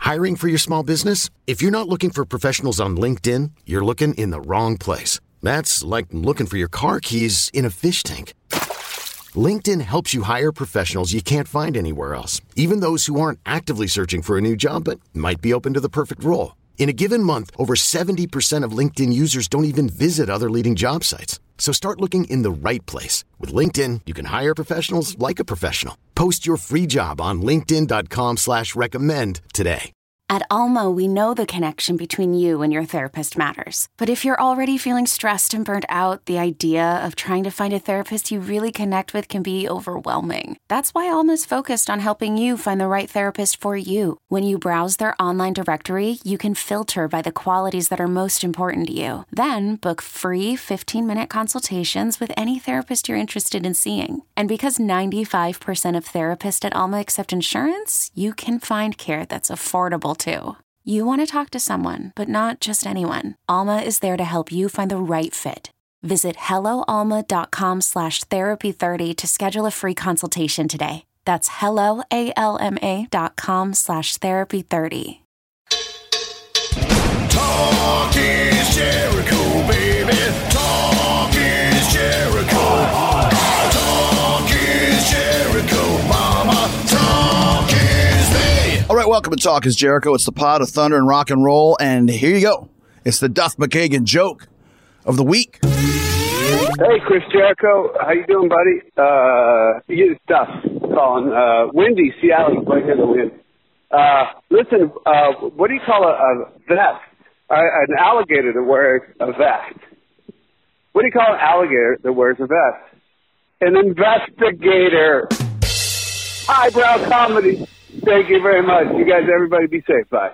Hiring for your small business? If you're not looking for professionals on LinkedIn, you're looking in the wrong place. That's like looking for your car keys in a fish tank. LinkedIn helps you hire professionals you can't find anywhere else, even those who aren't actively searching for a new job but might be open to the perfect role. In a given month, over 70% of LinkedIn users don't even visit other leading job sites. So start looking in the right place. With LinkedIn, you can hire professionals like a professional. Post your free job on linkedin.com/recommend today. At Alma, we know the connection between you and your therapist matters. But if you're already feeling stressed and burnt out, the idea of trying to find a therapist you really connect with can be overwhelming. That's why Alma's focused on helping you find the right therapist for you. When you browse their online directory, you can filter by the qualities that are most important to you. Then book free 15-minute consultations with any therapist you're interested in seeing. And because 95% of therapists at Alma accept insurance, you can find care that's affordable too. You want to talk to someone, but not just anyone. Alma is there to help you find the right fit. Visit helloalma.com/therapy30 to schedule a free consultation today. That's helloalma.com/therapy30. Talk is Jericho, baby. Talk is Jericho. Talk is Jericho, mama. Talk is me. All right, welcome to Talk is Jericho. It's the pod of thunder and rock and roll, and here you go. It's the Duff McKagan joke of the week. Hey, Chris Jericho. How you doing, buddy? It's Duff calling. Windy, Seattle, right here, the wind. Listen, what do you call a vest? An alligator that wears a vest. What do you call an alligator that wears a vest? An investigator. Highbrow comedy. Thank you very much. You guys, everybody be safe. Bye.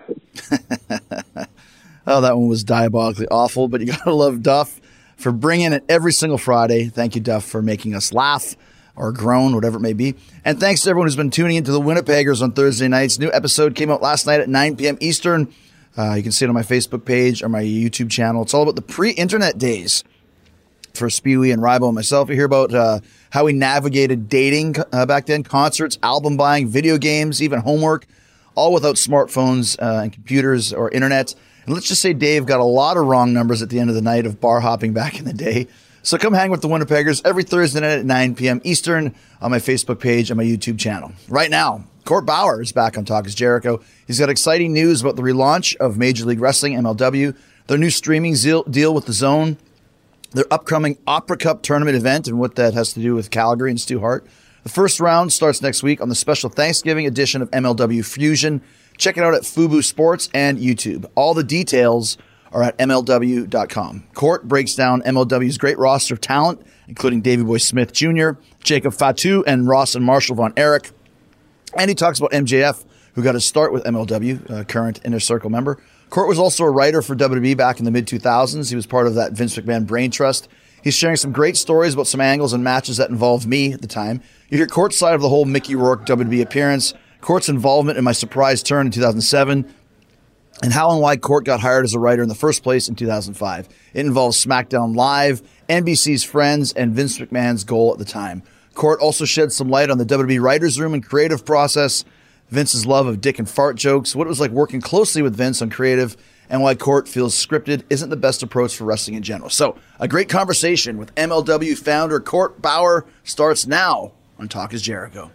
Oh, that one was diabolically awful, but you got to love Duff for bringing it every single Friday. Thank you, Duff, for making us laugh or groan, whatever it may be. And thanks to everyone who's been tuning into the Winnipeggers on Thursday nights. New episode came out last night at 9 p.m. Eastern. You can see it on my Facebook page or my YouTube channel. It's all about the pre-internet days for Spewy and Rybo and myself. You hear about how we navigated dating back then, concerts, album buying, video games, even homework, all without smartphones and computers or internet. And let's just say Dave got a lot of wrong numbers at the end of the night of bar hopping back in the day. So come hang with the Winnipeggers every Thursday night at 9 p.m. Eastern on my Facebook page and my YouTube channel. Right now, Court Bauer is back on Talk is Jericho. He's got exciting news about the relaunch of Major League Wrestling, MLW, their new streaming deal with DAZN, their upcoming Opera Cup tournament event and what that has to do with Calgary and Stu Hart. The first round starts next week on the special Thanksgiving edition of MLW Fusion. Check it out at Fubu Sports and YouTube. All the details are at MLW.com. Court breaks down MLW's great roster of talent, including Davey Boy Smith Jr., Jacob Fatu, and Ross and Marshall Von Erich. And he talks about MJF, who got his start with MLW, current Inner Circle member. Court was also a writer for WWE back in the mid-2000s. He was part of that Vince McMahon brain trust. He's sharing some great stories about some angles and matches that involved me at the time. You hear Court's side of the whole Mickey Rourke WWE appearance, Court's involvement in my surprise turn in 2007, and how and why Court got hired as a writer in the first place in 2005. It involves SmackDown Live, NBC's Friends, and Vince McMahon's goal at the time. Court also sheds some light on the WWE writer's room and creative process, Vince's love of dick and fart jokes, what it was like working closely with Vince on creative, and why Court feels scripted isn't the best approach for wrestling in general. So, a great conversation with MLW founder Court Bauer starts now on Talk is Jericho.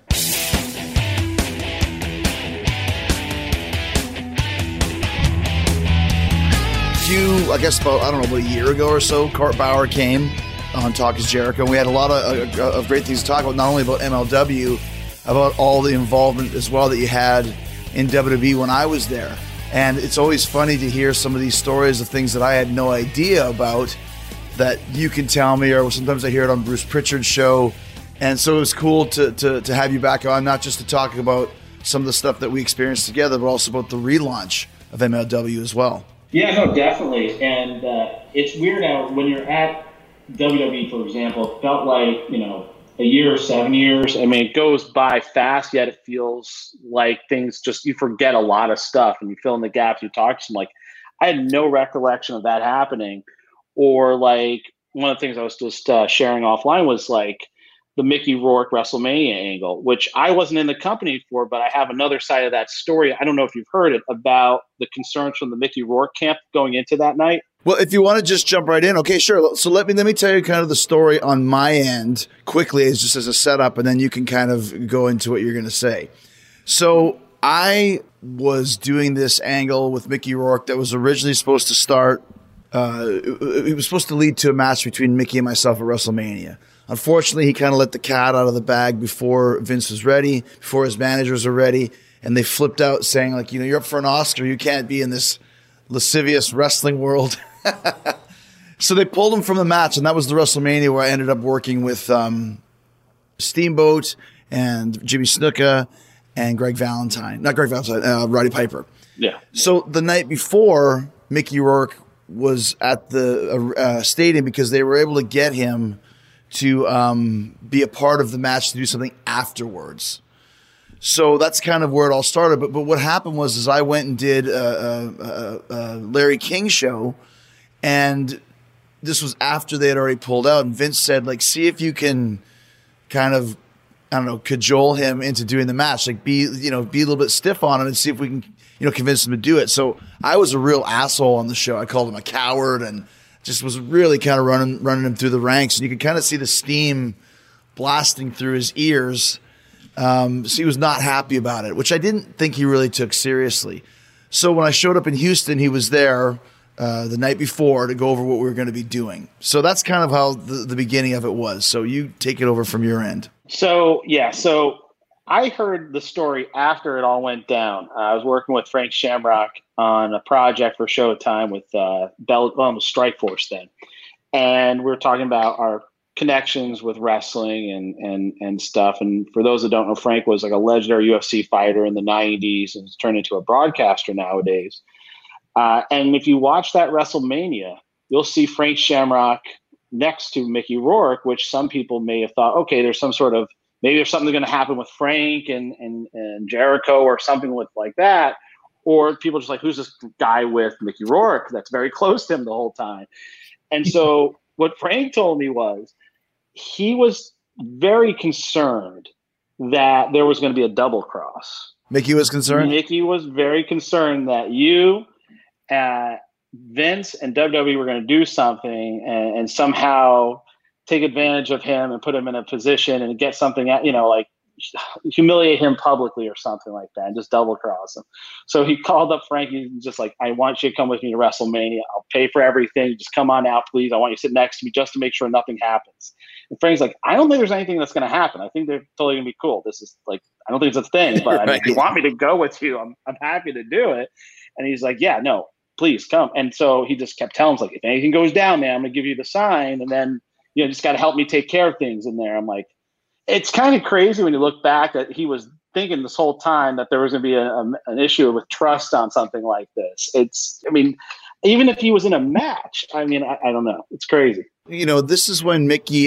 I guess about a year ago or so, Court Bauer came on Talk is Jericho. We had a lot of great things to talk about, not only about MLW, about all the involvement as well that you had in WWE when I was there. And it's always funny to hear some of these stories of things that I had no idea about that you can tell me, or sometimes I hear it on Bruce Pritchard's show. And so it was cool to have you back on, not just to talk about some of the stuff that we experienced together, but also about the relaunch of MLW as well. Yeah, no, definitely. And it's weird now when you're at WWE, for example, it felt like, a year or 7 years. I mean, it goes by fast, yet it feels like things just, you forget a lot of stuff and you fill in the gaps. You talk to them. I had no recollection of that happening. Or one of the things I was just sharing offline was the Mickey Rourke WrestleMania angle, which I wasn't in the company for, but I have another side of that story. I don't know if you've heard it, about the concerns from the Mickey Rourke camp going into that night. Well, if you want to just jump right in, okay, sure. So let me tell you kind of the story on my end quickly, just as a setup, and then you can kind of go into what you're going to say. So I was doing this angle with Mickey Rourke that was originally supposed to start. It was supposed to lead to a match between Mickey and myself at WrestleMania. Unfortunately, he kind of let the cat out of the bag before Vince was ready, before his managers were ready, and they flipped out saying, like, you're up for an Oscar. You can't be in this lascivious wrestling world. So they pulled him from the match, and that was the WrestleMania where I ended up working with Steamboat and Jimmy Snuka and Roddy Piper. Yeah. So the night before, Mickey Rourke was at the stadium because they were able to get him to be a part of the match, to do something afterwards. So that's kind of where it all started. But what happened was I went and did a Larry King show, and this was after they had already pulled out. And Vince said, like, see if you can kind of, I don't know, cajole him into doing the match. Like, be a little bit stiff on him and see if we can, convince him to do it. So I was a real asshole on the show. I called him a coward and just was really kind of running him through the ranks. And you could kind of see the steam blasting through his ears. So he was not happy about it, which I didn't think he really took seriously. So when I showed up in Houston, he was there the night before to go over what we were going to be doing. So that's kind of how the beginning of it was. So you take it over from your end. So I heard the story after it all went down. I was working with Frank Shamrock on a project for Showtime with Strikeforce then. And we were talking about our connections with wrestling and stuff. And for those that don't know, Frank was like a legendary UFC fighter in the 90s and has turned into a broadcaster nowadays. And if you watch that WrestleMania, you'll see Frank Shamrock next to Mickey Rourke, which some people may have thought, okay, there's some sort of, maybe there's something going to happen with Frank and Jericho or something like that. Or people just like, who's this guy with Mickey Rourke that's very close to him the whole time? And so what Frank told me was he was very concerned that there was going to be a double cross. Mickey was concerned? Mickey was very concerned that you, Vince, and WWE were going to do something and somehow take advantage of him and put him in a position and get something at, like humiliate him publicly or something like that and just double cross him. So he called up Frank. He's just like, I want you to come with me to WrestleMania. I'll pay for everything. Just come on out, please. I want you to sit next to me just to make sure nothing happens. And Frank's like, I don't think there's anything that's going to happen. I think they're totally going to be cool. This is like, I don't think it's a thing, but if you want me to go with you, I'm happy to do it. And he's like, yeah, no, please come. And so he just kept telling him, like, if anything goes down, man, I'm going to give you the sign. And then, just got to help me take care of things in there. I'm like, it's kind of crazy when you look back that he was thinking this whole time that there was going to be an issue with trust on something like this. Even if he was in a match, I don't know. It's crazy. This is when Mickey,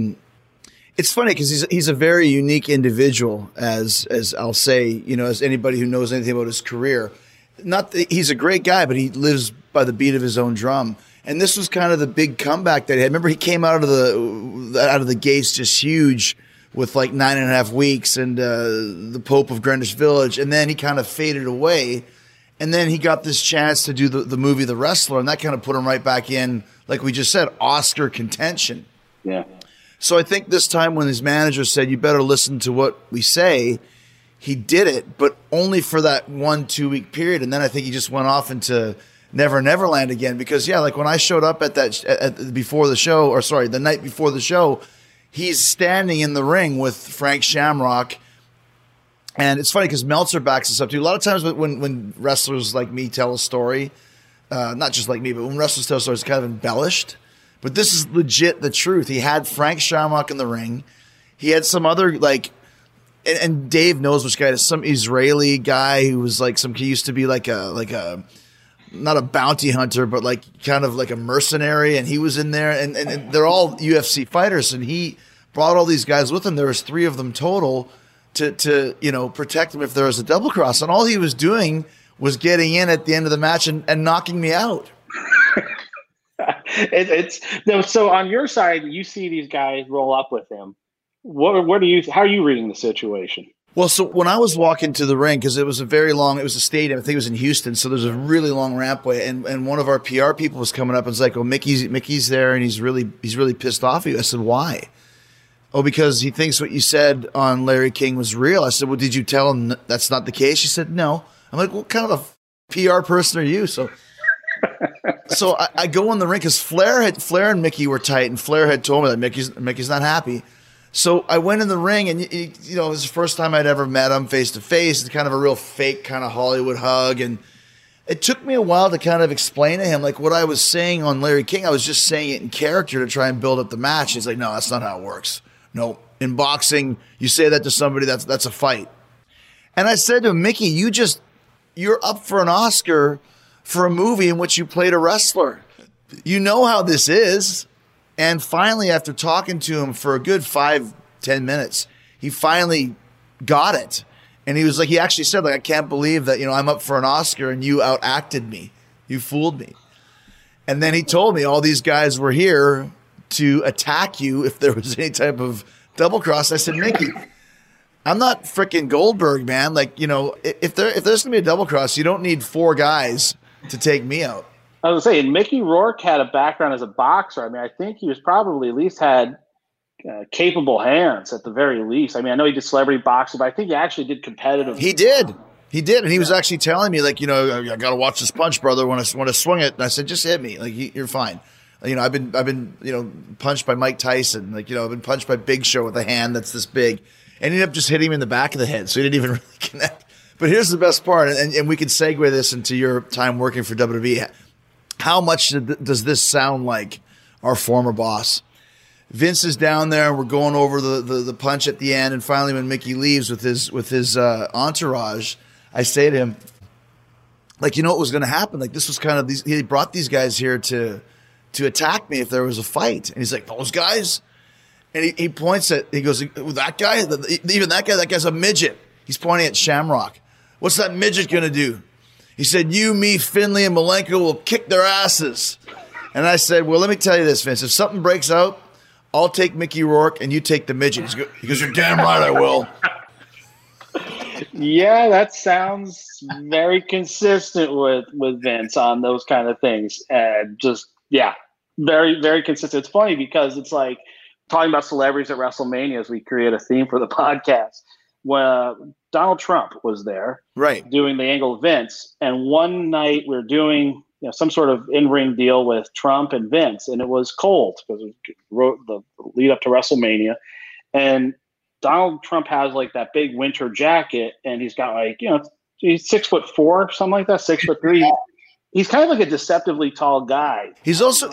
it's funny because he's a very unique individual, as I'll say, as anybody who knows anything about his career. Not that he's a great guy, but he lives by the beat of his own drum. And this was kind of the big comeback that he had. Remember, he came out of the gates just huge with like 9.5 weeks and the Pope of Greenwich Village. And then he kind of faded away. And then he got this chance to do the movie The Wrestler. And that kind of put him right back in, like we just said, Oscar contention. Yeah. So I think this time when his manager said, you better listen to what we say, he did it, but only for that 1-2 week period. And then I think he just went off into Never Neverland again. Because, like when I showed up at before the show, or sorry, the night before the show, he's standing in the ring with Frank Shamrock. And it's funny because Meltzer backs us up too. A lot of times when wrestlers like me tell a story, not just like me, but when wrestlers tell a story, it's kind of embellished. But this is legit the truth. He had Frank Shamrock in the ring. He had some other, and Dave knows which guy it is, some Israeli guy who was he used to be like a not a bounty hunter, but kind of like a mercenary, and he was in there, and they're all UFC fighters, and he brought all these guys with him. There was 3 of them total to protect him if there was a double cross, and all he was doing was getting in at the end of the match and knocking me out. So on your side, you see these guys roll up with him, How are you reading the situation? Well, so when I was walking to the ring, because it was a stadium, I think it was in Houston, so there's a really long rampway, and one of our PR people was coming up and was like, "Oh, Mickey's there, and he's really pissed off at you." I said, "Why?" "Oh, because he thinks what you said on Larry King was real." I said, "Well, did you tell him that's not the case?" She said, "No." I'm like, "What kind of a PR person are you?" So I go in the ring because Flair and Mickey were tight, and Flair had told me that Mickey's not happy. So I went in the ring, and it was the first time I'd ever met him face to face. It's kind of a real fake kind of Hollywood hug, and it took me a while to kind of explain to him like what I was saying on Larry King. I was just saying it in character to try and build up the match. He's like, "No, that's not how it works. No, in boxing, you say that to somebody, that's a fight." And I said to him, "Mickey, you're up for an Oscar for a movie in which you played a wrestler. You know how this is." And finally, after talking to him for a good 5-10 minutes, he finally got it. And he was like, he actually said, like, "I can't believe that, I'm up for an Oscar and you outacted me. You fooled me." And then he told me all these guys were here to attack you if there was any type of double cross. I said, "Mickey, I'm not freaking Goldberg, man. Like, if there's going to be a double cross, you don't need 4 guys to take me out." I was saying, Mickey Rourke had a background as a boxer. I mean, I think he was probably at least had capable hands at the very least. I mean, I know he did celebrity boxing, but I think he actually did competitive. He did. And he was actually telling me, like, "I got to watch this punch, brother, when I swing it." And I said, "Just hit me. Like, you're fine." I've been punched by Mike Tyson. Like, I've been punched by Big Show with a hand that's this big. And ended up just hitting him in the back of the head. So he didn't even really connect. But here's the best part, and we can segue this into your time working for WWE. How much does this sound like our former boss? Vince is down there, and we're going over the punch at the end, and finally when Mickey leaves with his entourage, I say to him, like, what was going to happen? Like, this was kind of he brought these guys here to attack me if there was a fight. And he's like, "Those guys?" And he points he goes, "That guy, even that guy's a midget." He's pointing at Shamrock. "What's that midget going to do?" He said, "You, me, Finley, and Malenko will kick their asses." And I said, "Well, let me tell you this, Vince. If something breaks out, I'll take Mickey Rourke and you take the midget." He goes, "You're damn right I will." Yeah, that sounds very consistent with Vince on those kind of things. And just, yeah, very, very consistent. It's funny because it's like talking about celebrities at WrestleMania as we create a theme for the podcast. When Donald Trump was there, right, doing the angle of Vince, and one night we were doing some sort of in-ring deal with Trump and Vince, and it was cold because it wrote the lead up to WrestleMania, and Donald Trump has like that big winter jacket, and he's got like he's 6'4", something like that, 6'3". He's kind of like a deceptively tall guy. He's also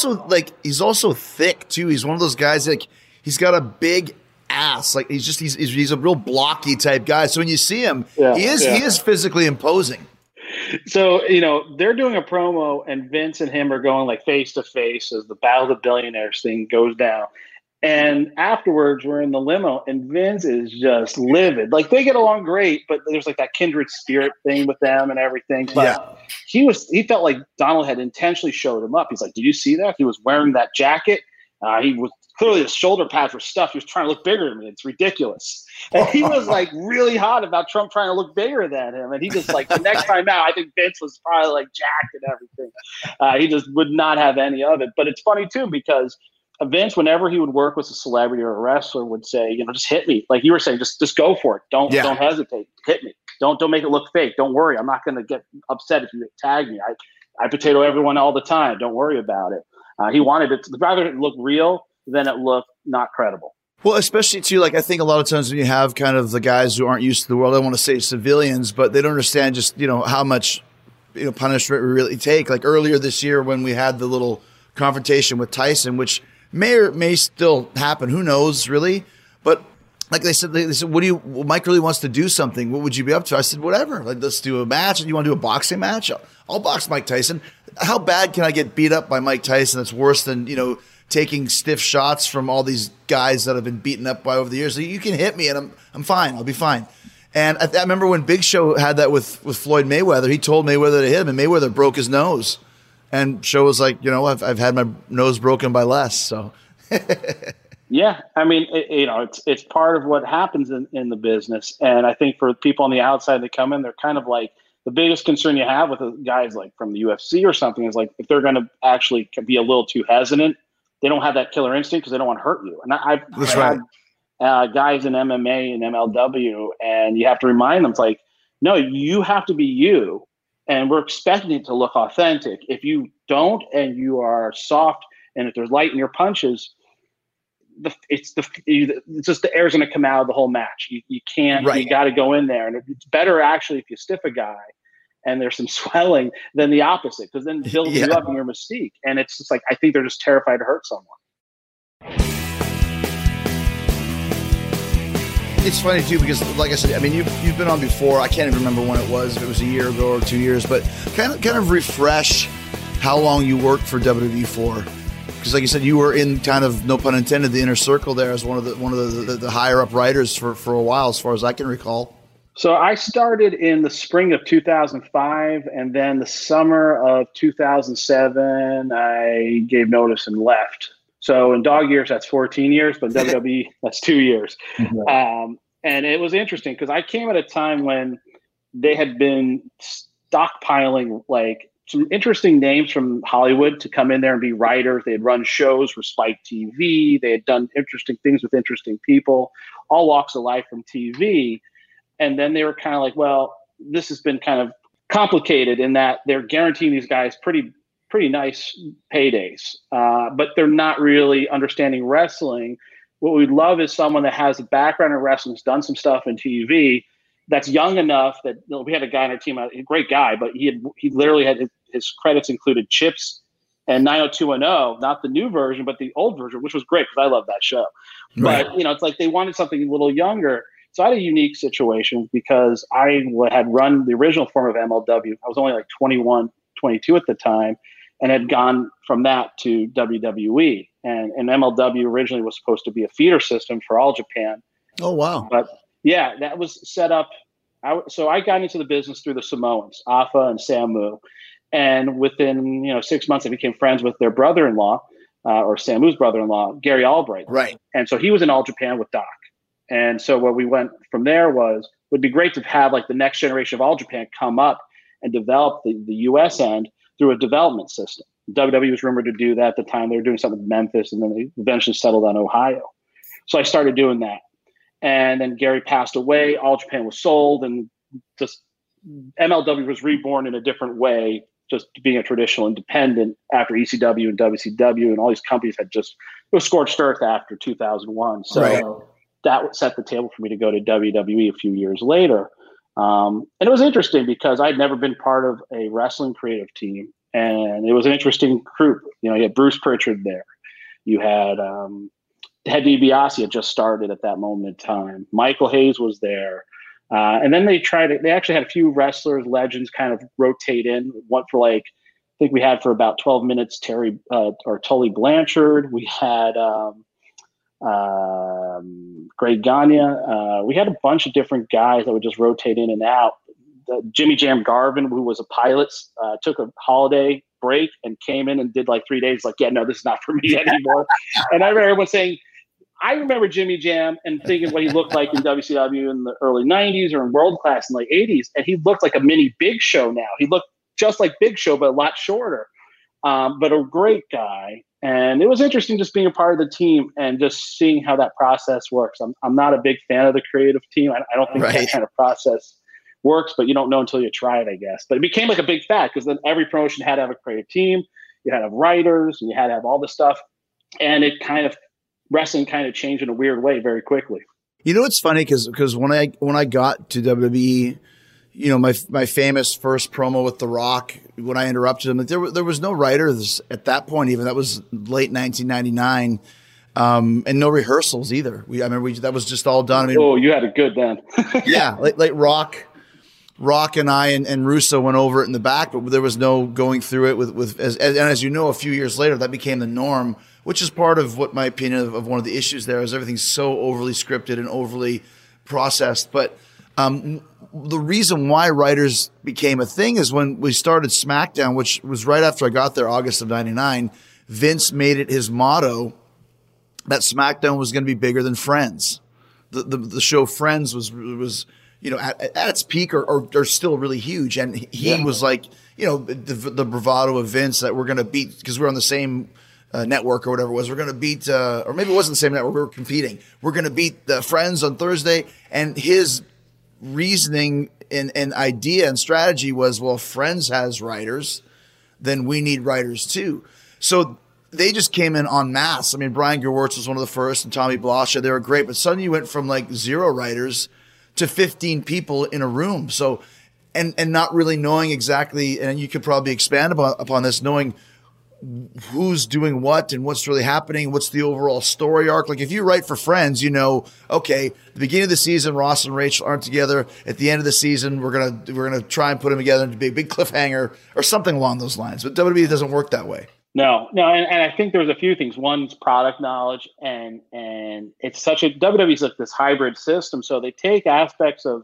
thick too. He's one of those guys like he's got a big ass. Like he's a real blocky type guy. So when you see him, he is physically imposing. So, they're doing a promo and Vince and him are going like face to face as the Battle of the Billionaires thing goes down. And afterwards we're in the limo and Vince is just livid. Like they get along great, but there's like that kindred spirit thing with them and everything. But he felt like Donald had intentionally showed him up. He's like, "Did you see that? He was wearing that jacket. He was clearly his shoulder pads were stuffed. He was trying to look bigger than me. It's ridiculous." And he was like really hot about Trump trying to look bigger than him. And he just like the next time out, I think Vince was probably like jacked and everything. He just would not have any of it. But it's funny too because Vince, whenever he would work with a celebrity or a wrestler, would say, "Just hit me." Like you were saying, just go for it. Don't hesitate. Hit me. Don't make it look fake. Don't worry. I'm not going to get upset if you tag me. I potato everyone all the time. Don't worry about it. He wanted it to rather look real than it look not credible. Well, especially too, like I think a lot of times when you have kind of the guys who aren't used to the world, I don't want to say civilians, but they don't understand just, how much, punishment we really take. Like earlier this year when we had the little confrontation with Tyson, which may still happen. Who knows really? But like they said, Mike really wants to do something. What would you be up to? I said, whatever. Like, let's do a match. You want to do a boxing match? I'll box Mike Tyson. How bad can I get beat up by Mike Tyson? That's worse than, taking stiff shots from all these guys that have been beaten up by over the years. So you can hit me and I'm fine. I'll be fine. And I remember when Big Show had that with Floyd Mayweather, he told Mayweather to hit him and Mayweather broke his nose. And Show was like, I've had my nose broken by less. So Yeah, I mean, it's part of what happens in the business, and I think for people on the outside that come in, they're kind of like the biggest concern you have with guys like from the UFC or something is like if they're going to actually be a little too hesitant, they don't have that killer instinct because they don't want to hurt you. And I've had guys in MMA and MLW, and you have to remind them, it's like, no, you have to be you, and we're expecting it to look authentic. If you don't, and you are soft, and if there's light in your punches, it's just the air's going to come out of the whole match. You can't. Right. You got to go in there, and it's better actually if you stiff a guy and there's some swelling than the opposite, because then it builds you up in your mystique. And it's just like I think they're just terrified to hurt someone. It's funny too because, like I said, I mean you've been on before. I can't even remember when it was. If it was a year ago or 2 years, but kind of refresh how long you worked for WWE for. Because, like you said, you were in kind of, no pun intended, the inner circle there as one of the higher up writers for a while, as far as I can recall. So I started in the spring of 2005, and then the summer of 2007, I gave notice and left. So in dog years, that's 14 years, but WWE, that's 2 years. And it was interesting because I came at a time when they had been stockpiling like some interesting names from Hollywood to come in there and be writers. They had run shows for Spike TV. They had done interesting things with interesting people, all walks of life from TV. And then they were kind of like, well, this has been kind of complicated in that they're guaranteeing these guys pretty nice paydays, but they're not really understanding wrestling. What we'd love is someone that has a background in wrestling, has done some stuff in TV, that's young enough that we had a guy on our team, a great guy, but he literally had his credits included Chips and 90210, not the new version, but the old version, which was great because I love that show. Right. But, it's like they wanted something a little younger. So I had a unique situation because I had run the original form of MLW. I was only like 21, 22 at the time, and had gone from that to WWE. And MLW originally was supposed to be a feeder system for All Japan. Oh, wow. But yeah, that was set up. So I got into the business through the Samoans, Afa and Samu. And within 6 months, I became friends with their brother-in-law, or Samu's brother-in-law, Gary Albright. Right. And so he was in All Japan with Doc. And so what we went from there would be great to have like the next generation of All Japan come up and develop the U.S. end through a development system. WWE was rumored to do that at the time. They were doing something with Memphis, and then they eventually settled on Ohio. So I started doing that. And then Gary passed away. All Japan was sold, and just MLW was reborn in a different way, just being a traditional independent after ECW and WCW, and all these companies it was scorched earth after 2001. So that set the table for me to go to WWE a few years later. And it was interesting because I'd never been part of a wrestling creative team, and it was an interesting group. You had Bruce Pritchard there. You had Ted DiBiase had just started at that moment in time. Michael Hayes was there. And then they actually had a few wrestlers, legends kind of rotate in. One for I think we had for about 12 minutes, Tully Blanchard. We had Greg Gagne. We had a bunch of different guys that would just rotate in and out. Jimmy Jam Garvin, who was a pilot, took a holiday break and came in and did like 3 days. Like, yeah, no, this is not for me anymore. And I remember everyone saying, I remember Jimmy Jam and thinking what he looked like in WCW in the early 90s or in World Class in the late 80s. And he looked like a mini Big Show now. He looked just like Big Show, but a lot shorter. But a great guy. And it was interesting just being a part of the team and just seeing how that process works. I'm not a big fan of the creative team. I don't think that kind of process works, but you don't know until you try it, I guess. But it became like a big fact because then every promotion had to have a creative team. You had to have writers, and you had to have all this stuff. And wrestling kind of changed in a weird way very quickly. It's funny because when I got to WWE, my famous first promo with The Rock, when I interrupted him, there was no writers at that point. Even that was late 1999, and no rehearsals either. That was just all done. You had it good then. Yeah, like Rock and I and Russo went over it in the back, but there was no going through it with as you know, a few years later that became the norm, which is part of what my opinion of one of the issues there is everything's so overly scripted and overly processed. But the reason why writers became a thing is when we started SmackDown, which was right after I got there, August of '99. Vince made it his motto that SmackDown was going to be bigger than Friends. The show Friends was at its peak or still really huge, and he was like the bravado of Vince that we're going to beat because we're on the same network or whatever it was. We're going to beat or maybe it wasn't the same network. We were competing. We're going to beat the Friends on Thursday, and his reasoning and idea and strategy was, well, Friends has writers, then we need writers too. So they just came in en masse. I mean, Brian Gewirtz was one of the first, and Tommy Blasha. They were great, but suddenly you went from like 0 writers to 15 people in a room. So, and not really knowing exactly, and you could probably expand upon this, knowing who's doing what and what's really happening, what's the overall story arc. Like if you write for Friends, okay, the beginning of the season, Ross and Rachel aren't together. At the end of the season, we're gonna try and put them together and be a big cliffhanger or something along those lines. But WWE doesn't work that way. No, and I think there's a few things. One's product knowledge, and it's such a WWE's like this hybrid system. So they take aspects of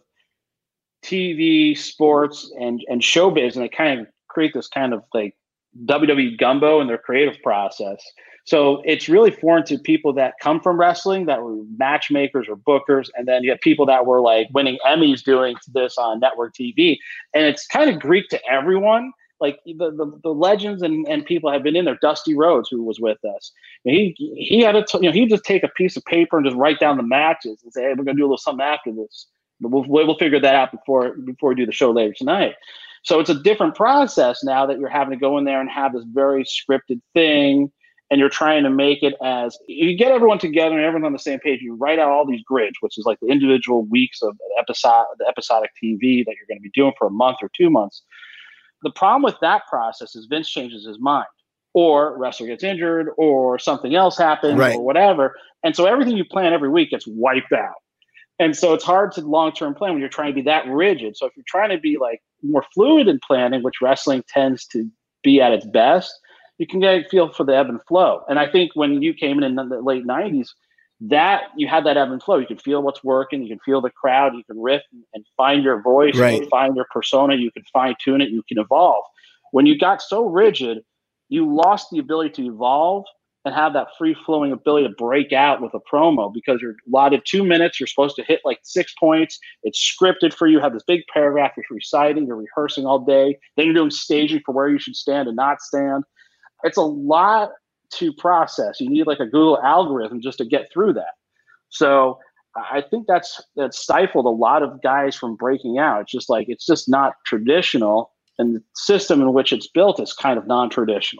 TV, sports, and showbiz, and they kind of create this kind of like WWE gumbo in their creative process. So it's really foreign to people that come from wrestling, that were matchmakers or bookers, and then you have people that were like winning Emmys doing this on network TV, and it's kind of Greek to everyone. Like the legends and people have been in there. Dusty Rhodes, who was with us, he had he'd just take a piece of paper and just write down the matches and say, "Hey, we're gonna do a little something after this. But we'll figure that out before we do the show later tonight." So it's a different process now that you're having to go in there and have this very scripted thing, and you're trying to make it as you get everyone together and everyone's on the same page. You write out all these grids, which is like the individual weeks of the episodic TV that you're going to be doing for a month or 2 months. The problem with that process is Vince changes his mind, or wrestler gets injured, or something else happens, or whatever. And so everything you plan every week gets wiped out. And so it's hard to long-term plan when you're trying to be that rigid. So if you're trying to be like more fluid in planning, which wrestling tends to be at its best, you can get a feel for the ebb and flow. And I think when you came in the late 90s, that you had that ebb and flow. You can feel what's working. You can feel the crowd. You can riff and find your voice. You can find your persona. You can fine tune it. You can evolve. When you got so rigid, you lost the ability to evolve and have that free flowing ability to break out with a promo, because you're allotted 2 minutes. You're supposed to hit like 6 points. It's scripted for you. You have this big paragraph you're reciting. You're rehearsing all day. Then you're doing staging for where you should stand and not stand. It's a lot to process. You need like a Google algorithm just to get through that. So I think that stifled a lot of guys from breaking out. It's just not traditional, and the system in which it's built is kind of non-traditional.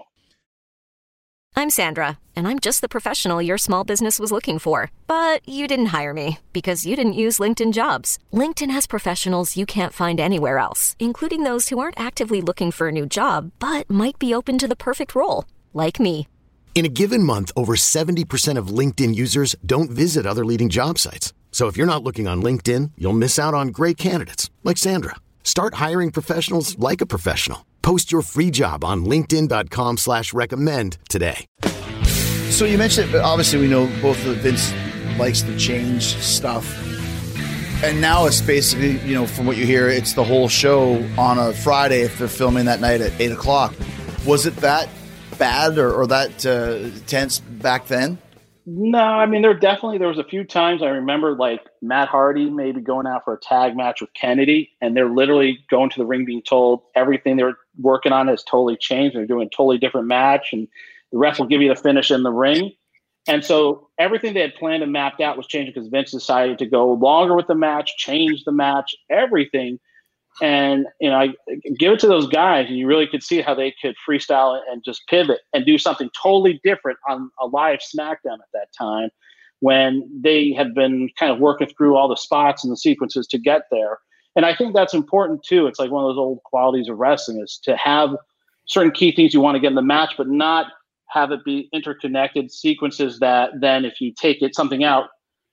I'm Sandra, and I'm just the professional your small business was looking for. But you didn't hire me because you didn't use LinkedIn Jobs. LinkedIn has professionals you can't find anywhere else, including those who aren't actively looking for a new job, but might be open to the perfect role, like me. In a given month, over 70% of LinkedIn users don't visit other leading job sites. So if you're not looking on LinkedIn, you'll miss out on great candidates like Sandra. Start hiring professionals like a professional. Post your free job on linkedin.com/recommend today. So you mentioned, obviously we know both that Vince likes to change stuff. And now it's basically, from what you hear, it's the whole show on a Friday if they're filming that night at 8 o'clock. Was it that bad or that tense back then? No, I mean, there was a few times I remember like Matt Hardy maybe going out for a tag match with Kennedy, and they're literally going to the ring being told everything they're working on has totally changed. They're doing a totally different match, and the ref will give you the finish in the ring. And so everything they had planned and mapped out was changing because Vince decided to go longer with the match, change the match, everything. And, I give it to those guys, and you really could see how they could freestyle and just pivot and do something totally different on a live SmackDown at that time, when they had been kind of working through all the spots and the sequences to get there. And I think that's important too. It's like one of those old qualities of wrestling, is to have certain key things you want to get in the match, but not have it be interconnected sequences that then if you take something out,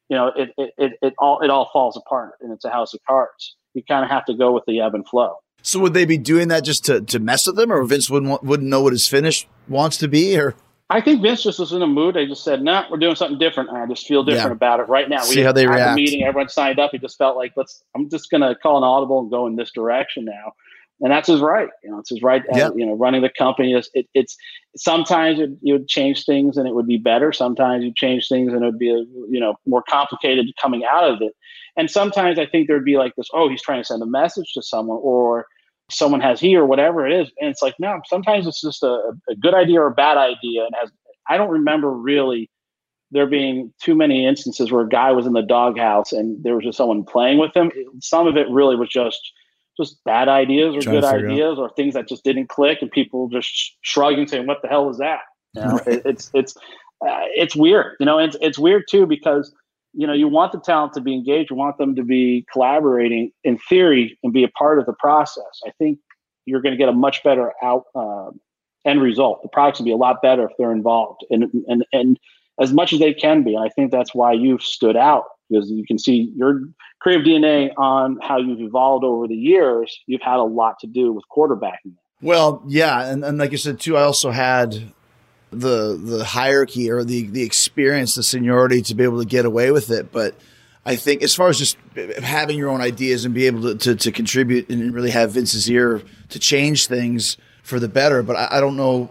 it all falls apart and it's a house of cards. You kind of have to go with the ebb and flow. So would they be doing that just to mess with them, or Vince wouldn't know what his finish wants to be? Or I think Vince just was in a mood. They just said, "Nah, we're doing something different. I just feel different about it right now." See how they react. The meeting, everyone signed up. He just felt like, I'm just going to call an audible and go in this direction now. And that's his right. It's his right. Running the company. It's sometimes you would change things and it would be better. Sometimes you change things and it would be more complicated coming out of it. And sometimes I think there'd be like this, oh, he's trying to send a message to someone, or someone has heat or whatever it is. And it's like, no, sometimes it's just a good idea or a bad idea. And I don't remember really there being too many instances where a guy was in the doghouse and there was just someone playing with him. Some of it really was just bad ideas or good ideas or things that just didn't click, and people just shrugging, saying, what the hell was that? It's weird. It's weird too, because you want the talent to be engaged. You want them to be collaborating in theory and be a part of the process. I think you're going to get a much better end result. The products will be a lot better if they're involved and as much as they can be. And I think that's why you've stood out, because you can see your creative DNA on how you've evolved over the years. You've had a lot to do with quarterbacking. Well, yeah. And like you said too, I also had the hierarchy or the experience, the seniority to be able to get away with it. But I think as far as just having your own ideas and be able to contribute and really have Vince's ear to change things for the better. But I don't know,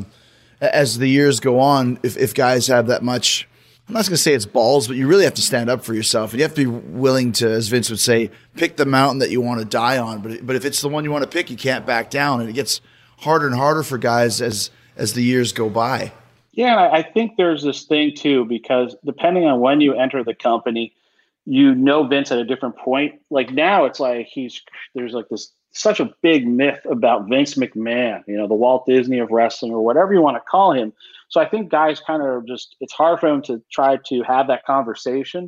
as the years go on, if guys have that much, I'm not going to say it's balls, but you really have to stand up for yourself. And you have to be willing to, as Vince would say, pick the mountain that you want to die on. But if it's the one you want to pick, you can't back down. And it gets harder and harder for guys as the years go by. Yeah, and I think there's this thing too, because depending on when you enter the company, Vince at a different point. Like now it's like there's like this such a big myth about Vince McMahon, the Walt Disney of wrestling or whatever you want to call him. So I think guys kind of it's hard for him to try to have that conversation.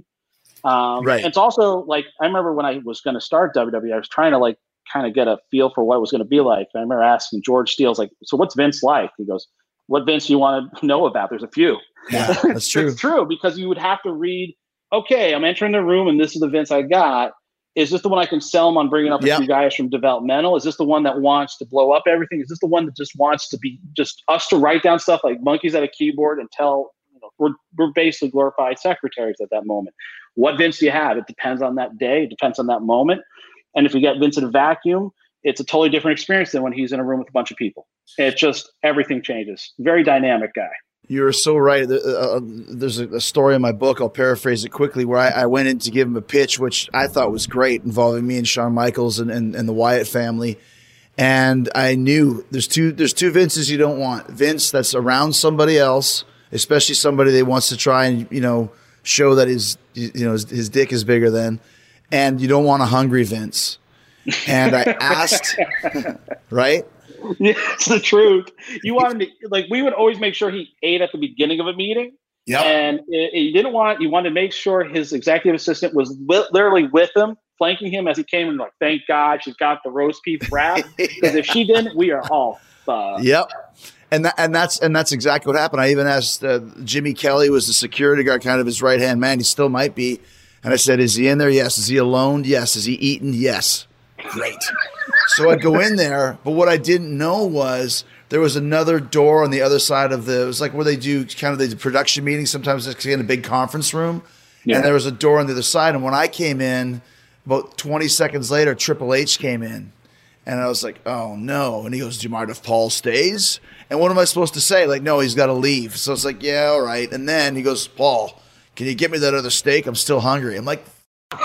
Right. It's also like, I remember when I was going to start WWE, I was trying to kind of get a feel for what it was going to be like. And I remember asking George Steele's like, so what's Vince like? He goes, what Vince do you want to know about? There's a few. Yeah, that's true. It's true, because you would have to read, okay, I'm entering the room and this is the Vince I got. Is this the one I can sell him on bringing up a few guys from developmental? Is this the one that wants to blow up everything? Is this the one that just wants to be just us to write down stuff like monkeys at a keyboard and tell, we're basically glorified secretaries at that moment. What Vince do you have? It depends on that day. It depends on that moment. And if you get Vince in a vacuum, it's a totally different experience than when he's in a room with a bunch of people. It just, everything changes. Very dynamic guy. You're so right. There's a story in my book, I'll paraphrase it quickly, where I went in to give him a pitch, which I thought was great, involving me and Shawn Michaels and the Wyatt family. And I knew there's two Vinces you don't want. Vince that's around somebody else, especially somebody that wants to try and, show that his dick is bigger than, and you don't want a hungry Vince. And I asked, right? Yeah, it's the truth. You want him to, we would always make sure he ate at the beginning of a meeting. Yeah. And you wanted to make sure his executive assistant was literally with him, flanking him as he came in, like, thank God she's got the roast beef wrap. Because if she didn't, we are all Yep. And that's exactly what happened. I even asked Jimmy Kelly, was the security guard, kind of his right-hand man. He still might be. And I said, is he in there? Yes. Is he alone? Yes. Is he eating? Yes. Great. So I'd go in there, but what I didn't know was there was another door on the other side of it was like where they do kind of the production meetings. Sometimes it's in a big conference room. Yeah. And there was a door on the other side. And when I came in, about 20 seconds later, Triple H came in. And I was like, oh, no. And he goes, do you mind if Paul stays? And what am I supposed to say? Like, no, he's got to leave. So it's like, yeah, all right. And then he goes, Paul, can you get me that other steak? I'm still hungry. I'm like,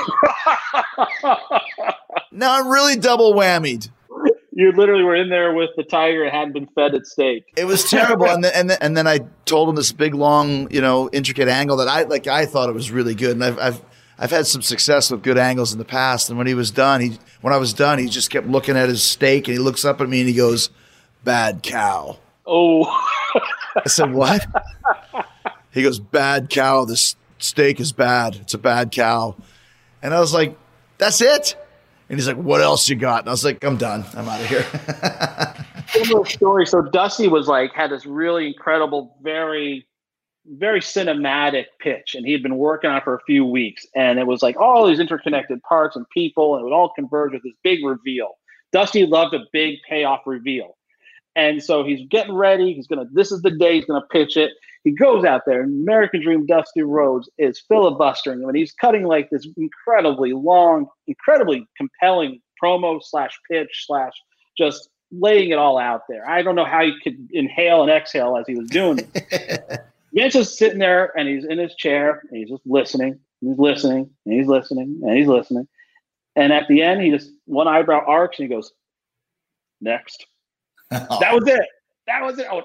now I'm really double whammied. You literally were in there with the tiger and hadn't been fed its steak. It was terrible. and then I told him this big, long, intricate angle that I thought it was really good. And I've had some success with good angles in the past. And when I was done, he just kept looking at his steak and he looks up at me and he goes, bad cow. Oh. I said, what? He goes, bad cow. This steak is bad. It's a bad cow. And I was like, that's it? And he's like, what else you got? And I was like, I'm done. I'm out of here. Similar story. So Dusty was had this really incredible, very, very cinematic pitch. And he had been working on it for a few weeks. And it was like all these interconnected parts and people, and it would all converge with this big reveal. Dusty loved a big payoff reveal. And so he's getting ready. This is the day he's going to pitch it. He goes out there, and American Dream Dusty Rhodes is filibustering him, and he's cutting this incredibly long, incredibly compelling promo /pitch/ just laying it all out there. I don't know how he could inhale and exhale as he was doing it. Vince is sitting there and he's in his chair and he's just listening. He's listening and he's listening and he's listening. And at the end, he just one eyebrow arcs and he goes, "Next." That was it. That was it. I went,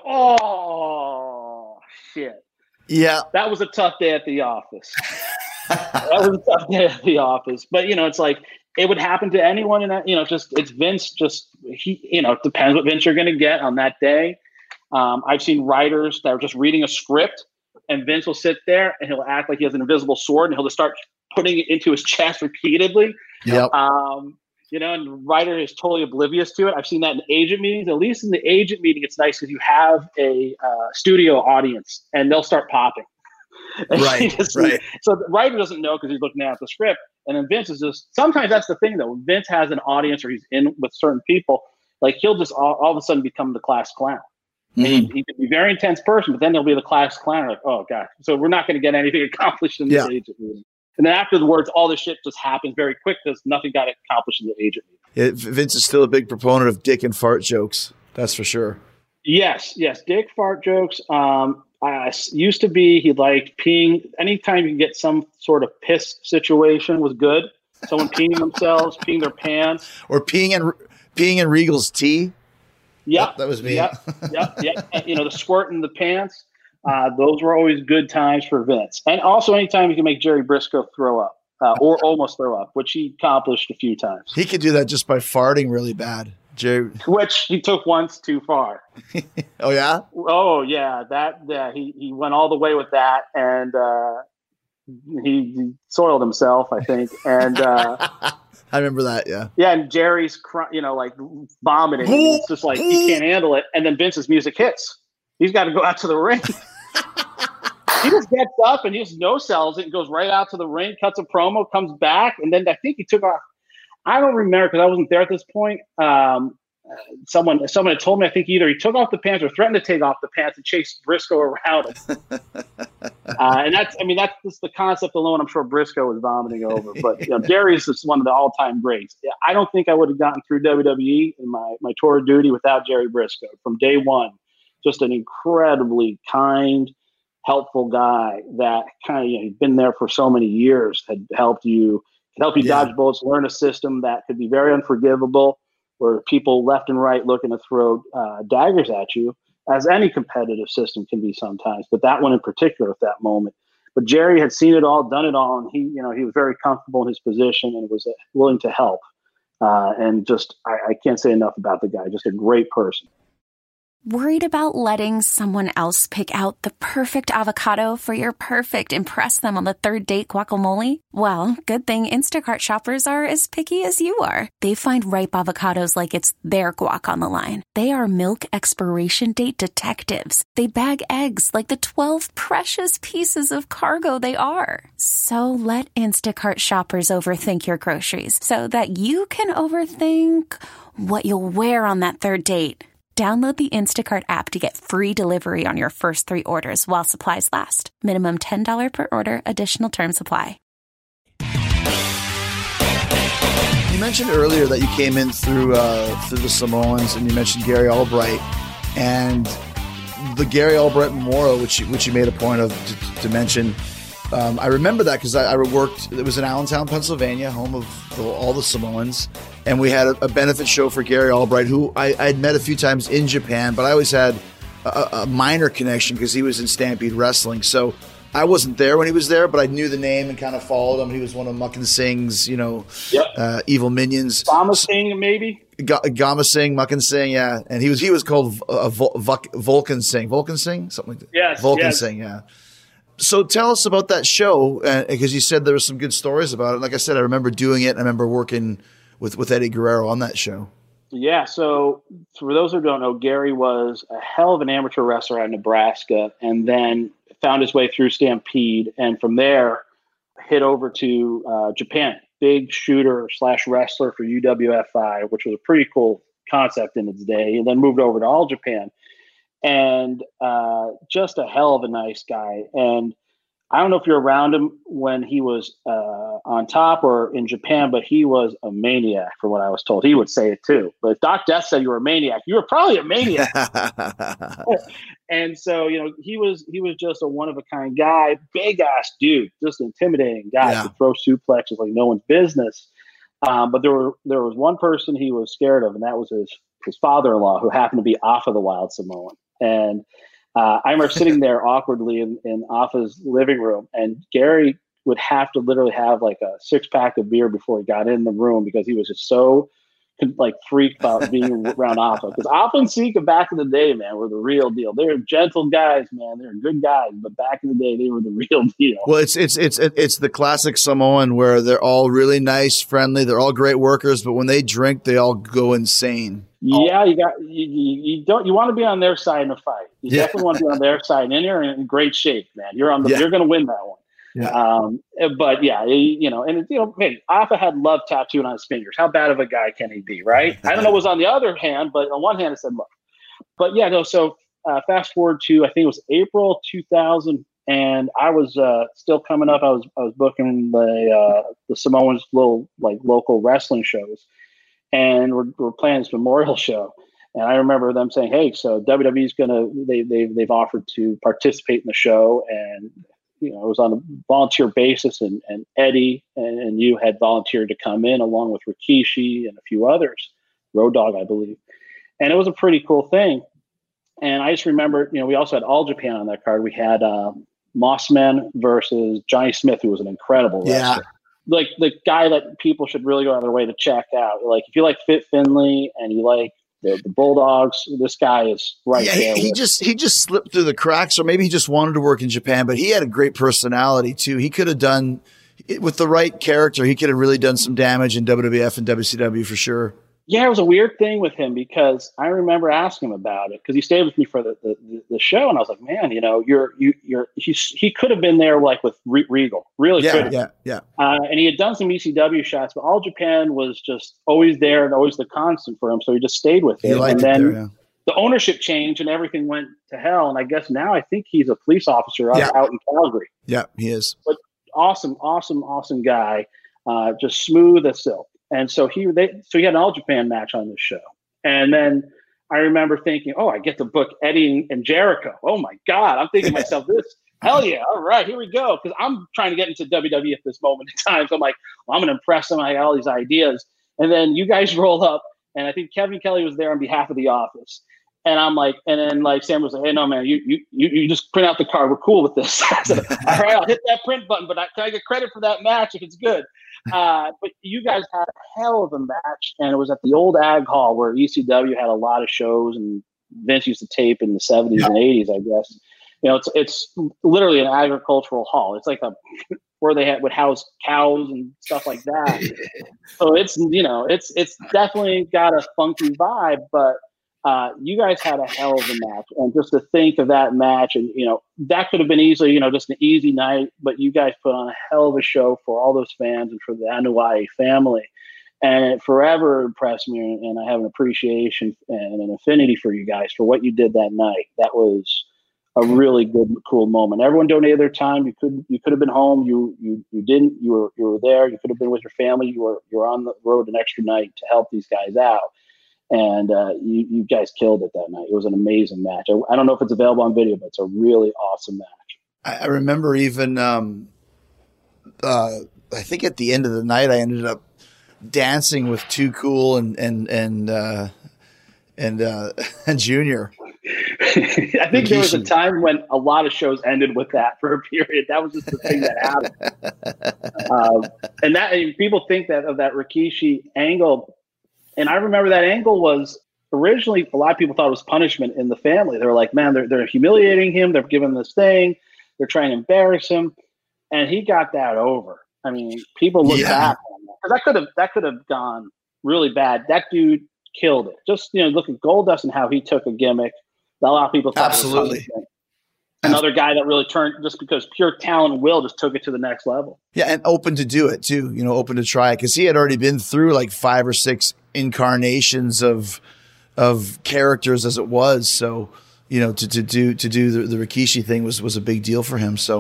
oh, shit. Yeah. That was a tough day at the office. That was a tough day at the office. But, it's like it would happen to anyone in that, it's Vince. It depends what Vince you're going to get on that day. I've seen writers that are just reading a script and Vince will sit there and he'll act like he has an invisible sword and he'll just start putting it into his chest repeatedly. Yep. And the writer is totally oblivious to it. I've seen that in agent meetings. At least in the agent meeting, it's nice because you have a studio audience and they'll start popping. Right. Right. So the writer doesn't know because he's looking at the script. And then Vince is just, sometimes that's the thing though. When Vince has an audience or he's in with certain people, like he'll just all of a sudden become the class clown. Mm-hmm. He could be a very intense person, but then he'll be the class clown. Like, oh God. So we're not going to get anything accomplished in this agent meeting. And then afterwards, all this shit just happens very quick because nothing got accomplished in the agent meeting. Yeah, Vince is still a big proponent of dick and fart jokes. That's for sure. Yes. Dick fart jokes. Used to be he liked peeing. Anytime you can get some sort of piss situation was good. Someone peeing themselves, peeing their pants, or peeing in Regal's tea. Yep, that was me. Yep. And, the squirt in the pants. Those were always good times for Vince. And also anytime you can make Jerry Briscoe throw up or almost throw up, which he accomplished a few times. He could do that just by farting really bad. Jerry. Which he took once too far. Oh, yeah? Oh, yeah. He went all the way with that. And he soiled himself, I think. And I remember that, yeah. Yeah, and Jerry's, like vomiting. It's just like he can't handle it. And then Vince's music hits. He's got to go out to the ring. He just gets up and he just no-sells it and goes right out to the ring, cuts a promo, comes back, and then I think he took off. I don't remember because I wasn't there at this point. Someone had told me I think either he took off the pants or threatened to take off the pants and chase Briscoe around him. And that's just the concept alone. I'm sure Briscoe was vomiting over. But Jerry's is one of the all-time greats. I don't think I would have gotten through WWE in my tour of duty without Jerry Briscoe from day one. Just an incredibly kind, helpful guy that kind of he'd been there for so many years, had helped you dodge bullets, learn a system that could be very unforgivable, where people left and right looking to throw daggers at you, as any competitive system can be sometimes, but that one in particular at that moment. But Jerry had seen it all, done it all, and he was very comfortable in his position and was willing to help. And just I can't say enough about the guy. Just a great person. Worried about letting someone else pick out the perfect avocado for your perfect impress them on the third date guacamole? Well, good thing Instacart shoppers are as picky as you are. They find ripe avocados like it's their guac on the line. They are milk expiration date detectives. They bag eggs like the 12 precious pieces of cargo they are. So let Instacart shoppers overthink your groceries so that you can overthink what you'll wear on that third date. Download the Instacart app to get free delivery on your first 3 orders while supplies last. Minimum $10 per order. Additional terms apply. You mentioned earlier that you came in through the Samoans, and you mentioned Gary Albright and the Gary Albright Memorial, which you made a point of to mention. I remember that because I worked. It was in Allentown, Pennsylvania, home of all the Samoans. And we had a benefit show for Gary Albright, who I'd met a few times in Japan, but I always had a minor connection because he was in Stampede Wrestling. So I wasn't there when he was there, but I knew the name and kind of followed him. He was one of Mukken Singh's, evil minions. Gama Singh, maybe? Gama Singh, Mukken Singh, yeah. And he was called Vulcan Singh. Vulcan Singh? Something like that. Yes. Vulcan Singh, yeah. So tell us about that show, because you said there were some good stories about it. Like I said, I remember doing it. I remember working with Eddie Guerrero on that show. Yeah, so for those who don't know, Gary was a hell of an amateur wrestler out of Nebraska and then found his way through Stampede, and from there hit over to Japan. Big shooter / wrestler for UWFI, which was a pretty cool concept in its day, and then moved over to All Japan. And just a hell of a nice guy. And I don't know if you're around him when he was on top or in Japan, but he was a maniac from what I was told. He would say it too. But if Doc Death said you were a maniac, you were probably a maniac. And so, he was just a one-of-a-kind guy, big-ass dude, just an intimidating guy. Could throw suplexes like no one's business. But there was one person he was scared of, and that was his father-in-law, who happened to be Afa the Wild Samoan. And I remember sitting there awkwardly in Afa's living room, and Gary would have to literally have like a 6-pack of beer before he got in the room because he was just so like freaked about being around Afa. Because Afa and Sika back in the day, man, were the real deal. They were gentle guys, man. They were good guys, but back in the day, they were the real deal. Well, it's the classic Samoan where they're all really nice, friendly. They're all great workers, but when they drink, they all go insane. Yeah, you want to be on their side in a fight. You definitely want to be on their side, and you're in great shape, man. You're going to win that one. Yeah. But yeah, hey, Afa had love tattooed on his fingers. How bad of a guy can he be, right? I don't know what was on the other hand, but on one hand it said love. But yeah, no. So fast forward to I think it was April 2000, and I was still coming up. I was booking the Samoans' little like local wrestling shows. And we're planning this memorial show, and I remember them saying, "Hey, so WWE's they've offered to participate in the show, and it was on a volunteer basis, and Eddie and you had volunteered to come in along with Rikishi and a few others, Road Dogg, I believe, and it was a pretty cool thing. And I just remember, we also had All Japan on that card. We had Mossman versus Johnny Smith, who was an incredible wrestler. Like the guy that people should really go out of their way to check out. Like if you like Fit Finlay and you like the Bulldogs, this guy is right there. He just slipped through the cracks, or maybe he just wanted to work in Japan, but he had a great personality too. He could have done, with the right character, he could have really done some damage in WWF and WCW for sure. Yeah, it was a weird thing with him because I remember asking him about it because he stayed with me for the show, and I was like, man, he could have been there like with Regal, really could have. Yeah. And he had done some ECW shots, but All Japan was just always there and always the constant for him, so he just stayed with it. And then the ownership changed and everything went to hell, and I guess now I think he's a police officer out in Calgary. Yeah, he is. But awesome guy, just smooth as silk. And so he had an All Japan match on this show. And then I remember thinking, I get to book Eddie and Jericho. Oh my God. I'm thinking to myself, hell yeah. All right, here we go. Cause I'm trying to get into WWE at this moment in time. So I'm like, I'm going to impress them. I got all these ideas. And then you guys roll up, and I think Kevin Kelly was there on behalf of the office. And I'm like, and then like Sam was like, hey, no, man, you just print out the card. We're cool with this. I said, all right, I'll hit that print button, but can I get credit for that match if it's good? But you guys had a hell of a match, and it was at the old Ag Hall where ECW had a lot of shows, and Vince used to tape in the 70s and 80s, I guess. It's literally an agricultural hall. It's like where they would house cows and stuff like that. So it's definitely got a funky vibe, but you guys had a hell of a match, and just to think of that match, and that could have been easily just an easy night, but you guys put on a hell of a show for all those fans and for the Anoa'i family, and it forever impressed me, and I have an appreciation and an affinity for you guys for what you did that night. That was a really good, cool moment. Everyone donated their time. You could have been home. You didn't. You were there. You could have been with your family. You were on the road an extra night to help these guys out. And you guys killed it that night. It was an amazing match. I don't know if it's available on video, but it's a really awesome match. I remember even, I think at the end of the night, I ended up dancing with Too Cool and Junior. I think there was a time when a lot of shows ended with that for a period. That was just the thing that happened. And people think that of that Rikishi angle. And I remember that angle was originally, a lot of people thought it was punishment in the family. They were like, man, they're humiliating him. They're giving him this thing. They're trying to embarrass him. And he got that over. I mean, people look back on that. Because that could have gone really bad. That dude killed it. Just, look at Goldust and how he took a gimmick. A lot of people thought absolutely. It was another guy that really turned, just because pure talent and will, just took it to the next level. Yeah, and open to do it too. Open to try it, because he had already been through like 5 or 6 incarnations of characters as it was. So to do the Rikishi thing was a big deal for him. So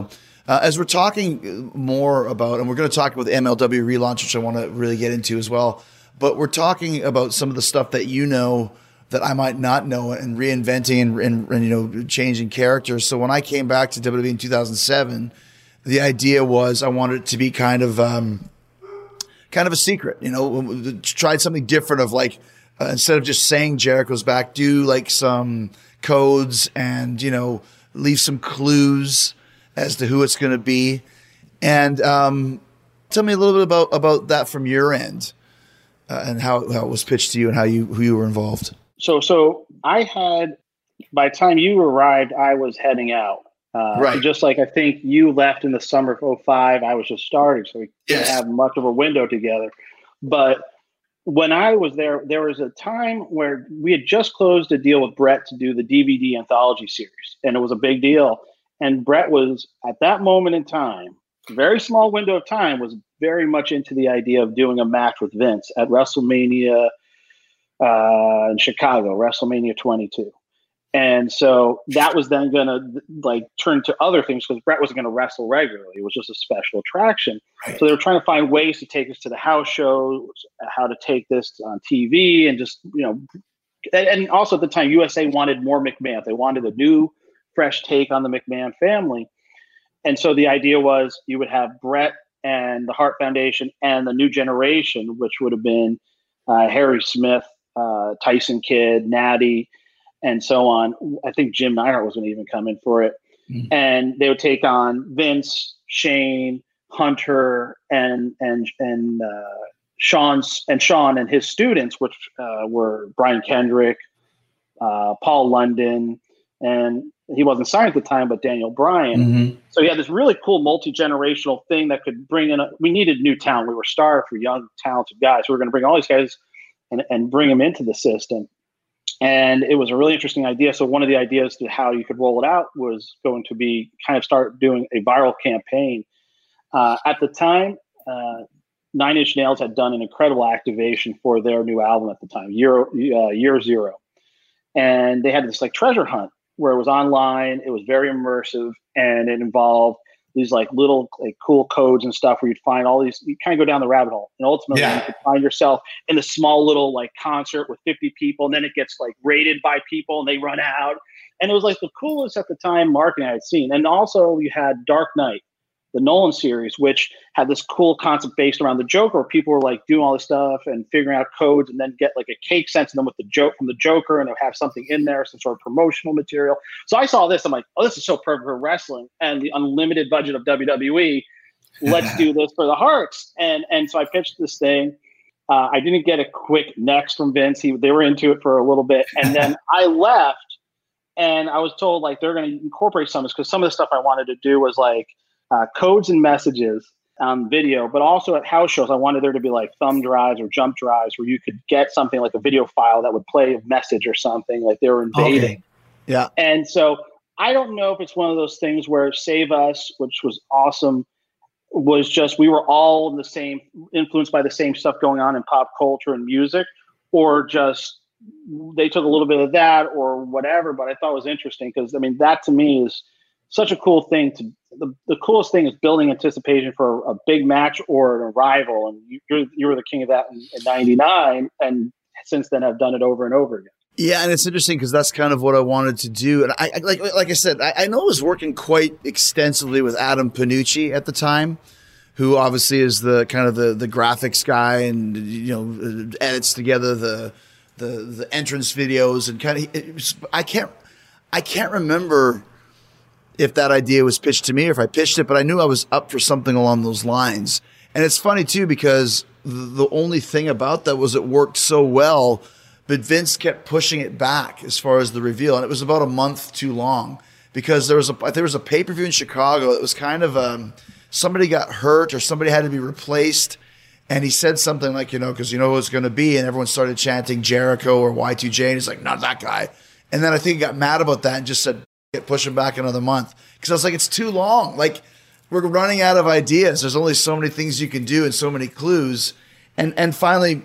As we're talking more about, and we're going to talk about the MLW relaunch, which I want to really get into as well, but we're talking about some of the stuff that you know that I might not know, and reinventing and changing characters. So when I came back to WWE in 2007, the idea was I wanted it to be kind of a secret, tried something different of like, instead of just saying Jericho's back, do like some codes and, leave some clues as to who it's going to be. And tell me a little bit about that from your end, and how it was pitched to you and who you were involved. So I had, by the time you arrived, I was heading out. Right. Just like I think you left in the summer of 2005, I was just starting, so we didn't have much of a window together. But when I was there, there was a time where we had just closed a deal with Brett to do the DVD anthology series, and it was a big deal. And Brett was, at that moment in time, a very small window of time, was very much into the idea of doing a match with Vince at WrestleMania in Chicago, WrestleMania 22. And so that was then going to like turn to other things, because Brett wasn't going to wrestle regularly. It was just a special attraction. Right. So they were trying to find ways to take us to the house shows, how to take this on TV, and just, and also at the time, USA wanted more McMahon. They wanted a new, fresh take on the McMahon family. And so the idea was you would have Brett and the Hart Foundation and the new generation, which would have been Harry Smith, Tyson Kidd, Natty, and so on. I think Jim Neidhart was going to even come in for it. Mm-hmm. And they would take on Vince, Shane, Hunter, and Sean and his students, which were Brian Kendrick, Paul London, and he wasn't signed at the time, but Daniel Bryan. Mm-hmm. So he had this really cool multi-generational thing that could bring in we needed new talent. We were starved for young, talented guys. We were going to bring all these guys and bring them into the system. And it was a really interesting idea. So one of the ideas to how you could roll it out was going to be kind of start doing a viral campaign. At the time, Nine Inch Nails had done an incredible activation for their new album at the time, Year Zero. And they had this like treasure hunt where it was online. It was very immersive, and it involved these like little like cool codes and stuff where you'd find all these, you kind of go down the rabbit hole, and ultimately you could find yourself in a small little like concert with 50 people, and then it gets like raided by people and they run out. And it was like the coolest at the time marketing I had seen. And also you had Dark Knight, the Nolan series, which had this cool concept based around the Joker, where people were like doing all this stuff and figuring out codes, and then get like a cake sent to them with the joke from the Joker, and they'll have something in there, some sort of promotional material. So I saw this, I'm like, oh, this is so perfect for wrestling and the unlimited budget of WWE. Let's do this for the Hearts. And so I pitched this thing. I didn't get a quick next from Vince. They were into it for a little bit, and then I left, and I was told like they're going to incorporate some of this, because some of the stuff I wanted to do was like codes and messages on video, but also at house shows, I wanted there to be like thumb drives or jump drives where you could get something like a video file that would play a message or something, like they were invading. Okay. Yeah. And so I don't know if it's one of those things where Save Us, which was awesome, was just, we were all in the same, influenced by the same stuff going on in pop culture and music, or just they took a little bit of that or whatever. But I thought it was interesting because, I mean, that to me is such a cool thing. The coolest thing is building anticipation for a big match or an arrival. And you were the king of that in 99, and since then I've done it over and over again. Yeah, and it's interesting because that's kind of what I wanted to do. And I like I said, I know I was working quite extensively with Adam Panucci at the time, who obviously is the kind of the graphics guy, and edits together the entrance videos, and kind of I can't remember if that idea was pitched to me or if I pitched it, but I knew I was up for something along those lines. And it's funny too, because the only thing about that was it worked so well, but Vince kept pushing it back as far as the reveal. And it was about a month too long, because there was a pay-per-view in Chicago that was kind of, somebody got hurt or somebody had to be replaced. And he said something like, because you know who it's going to be. And everyone started chanting Jericho or Y2J. And he's like, not that guy. And then I think he got mad about that and just said, push him back another month, because I was like, it's too long. Like, we're running out of ideas. There's only so many things you can do and so many clues. And finally,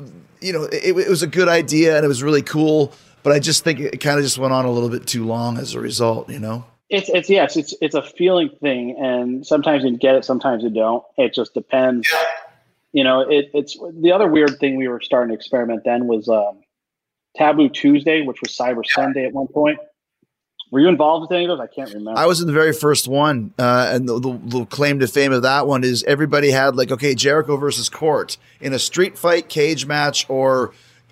it was a good idea and it was really cool, but I just think it kind of just went on a little bit too long as a result, It's a feeling thing, and sometimes you get it, sometimes you don't. It just depends. Yeah. You know, it's the other weird thing we were starting to experiment then was Taboo Tuesday, which was Cyber Sunday at one point. Were you involved with any of those? I can't remember. I was in the very first one, and the claim to fame of that one is everybody had like, okay, Jericho versus Court in a street fight, cage match, or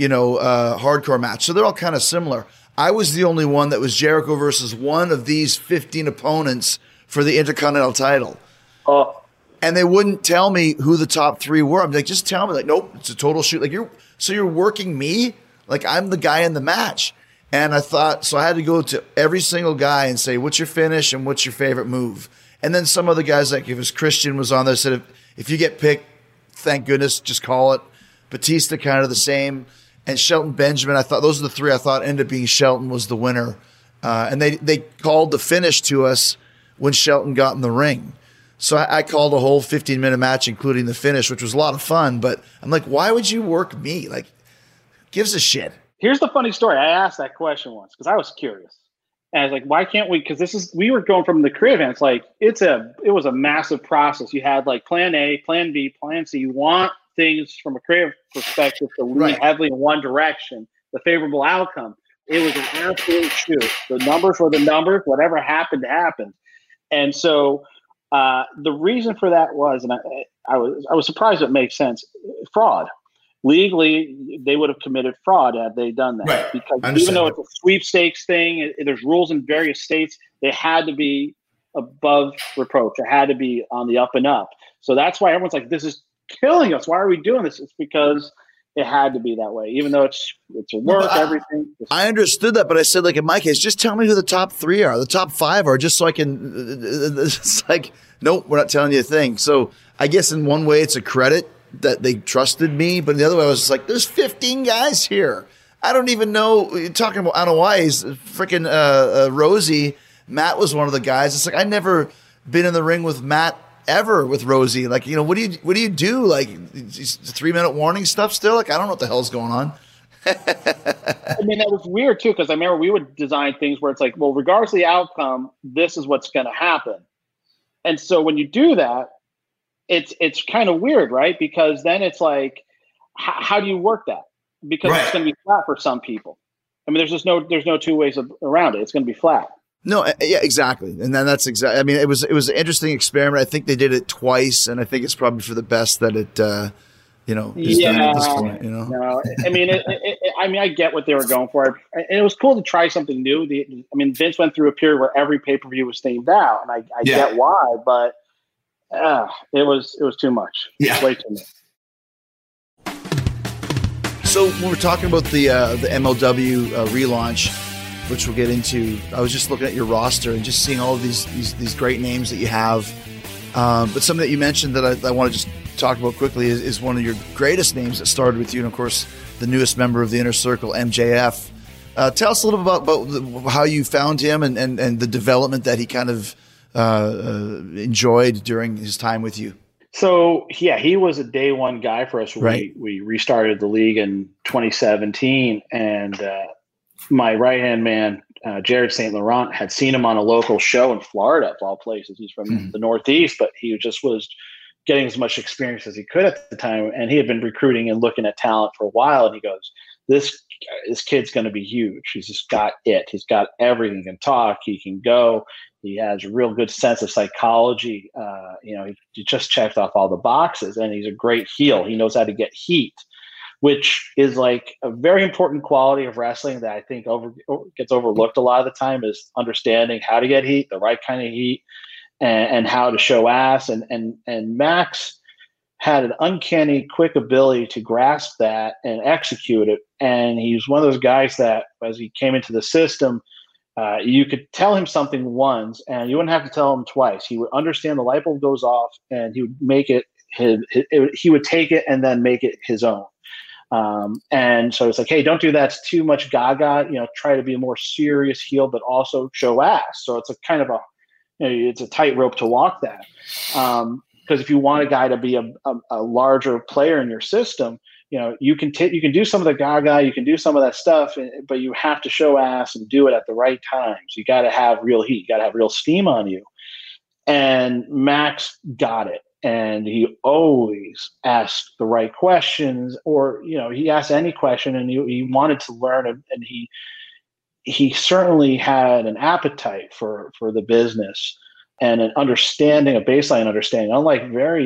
hardcore match. So they're all kind of similar. I was the only one that was Jericho versus one of these 15 opponents for the Intercontinental title. Oh. And they wouldn't tell me who the top three were. I'm like, just tell me. Like, nope, it's a total shoot. Like, you're working me? Like, I'm the guy in the match. And I thought, so I had to go to every single guy and say, what's your finish and what's your favorite move? And then some of the guys, like if it was Christian was on there, said, if you get picked, thank goodness, just call it. Batista kind of the same. And Shelton Benjamin, I thought those are the three I thought ended up being Shelton was the winner. And they called the finish to us when Shelton got in the ring. So I called a whole 15-minute match, including the finish, which was a lot of fun. But I'm like, why would you work me? Like, gives a shit. Here's the funny story. I asked that question once because I was curious. And I was like, why can't we? Because we were going from the career events. Like, it was a massive process. You had like plan A, plan B, plan C. You want things from a creative perspective to lean heavily in one direction, the favorable outcome. It was an absolute shoot. The numbers were the numbers. Whatever happened, happened. And so the reason for that was, and I was surprised it makes sense, fraud. Legally, they would have committed fraud had they done that. Right. Because even though it's a sweepstakes thing, there's rules in various states, they had to be above reproach. It had to be on the up and up. So that's why everyone's like, this is killing us. Why are we doing this? It's because it had to be that way, even though it's a work, everything. I understood that, but I said, like, in my case, just tell me who the top three are, the top five are, just so I can, it's like, nope, we're not telling you a thing. So I guess in one way it's a credit that they trusted me, but the other way I was just like, there's 15 guys here. I don't even know. You're talking about Anoa'i's freaking Rosie. Matt was one of the guys. It's like, I never been in the ring with Matt ever with Rosie. Like, what do you do? Like, 3-minute warning stuff still? Like, I don't know what the hell's going on. I mean, that was weird too, because I remember we would design things where it's like, well, regardless of the outcome, this is what's going to happen. And so when you do that, it's kind of weird, right? Because then it's like, how do you work that? Because it's going to be flat for some people. I mean, there's no two ways around it. It's going to be flat. No, yeah, exactly. And then that's exactly, I mean, it was an interesting experiment. I think they did it twice, and I think it's probably for the best that it, is done at this point, No, I mean, I get what they were going for. And it was cool to try something new. Vince went through a period where every pay-per-view was themed out, and I get why, but it was too much. Yeah. Way too much. So when we're talking about the MLW relaunch, which we'll get into, I was just looking at your roster and just seeing all of these great names that you have. But something that you mentioned that I want to just talk about quickly is one of your greatest names that started with you, and of course, the newest member of the Inner Circle, MJF. Tell us a little bit about how you found him and the development that he kind of enjoyed during his time with you. So, yeah, he was a day one guy for us. Right. We restarted the league in 2017, and my right-hand man, Jared St. Laurent, had seen him on a local show in Florida, of all places. He's from the Northeast, but he just was getting as much experience as he could at the time. And he had been recruiting and looking at talent for a while. And he goes, this kid's going to be huge. He's just got it. He's got everything. He can talk. He can go. He has a real good sense of psychology. He just checked off all the boxes, and he's a great heel. He knows how to get heat, which is like a very important quality of wrestling that I think gets overlooked a lot of the time, is understanding how to get heat, the right kind of heat, and how to show ass. And Max had an uncanny quick ability to grasp that and execute it. And he's one of those guys that, as he came into the system, you could tell him something once and you wouldn't have to tell him twice. He would understand the light bulb goes off, and he would make it he would take it and then make it his own. And so it's like, hey, don't do that. It's too much gaga, try to be a more serious heel, but also show ass. So it's a kind of it's a tightrope to walk that. Because if you want a guy to be a larger player in your system, you can do some of the gaga, you can do some of that stuff, but you have to show ass and do it at the right times. You got to have real heat. You got to have real steam on you. And Max got it. And he always asked the right questions, or, he asked any question, and he wanted to learn, and he certainly had an appetite for the business and an understanding, a baseline understanding. Unlike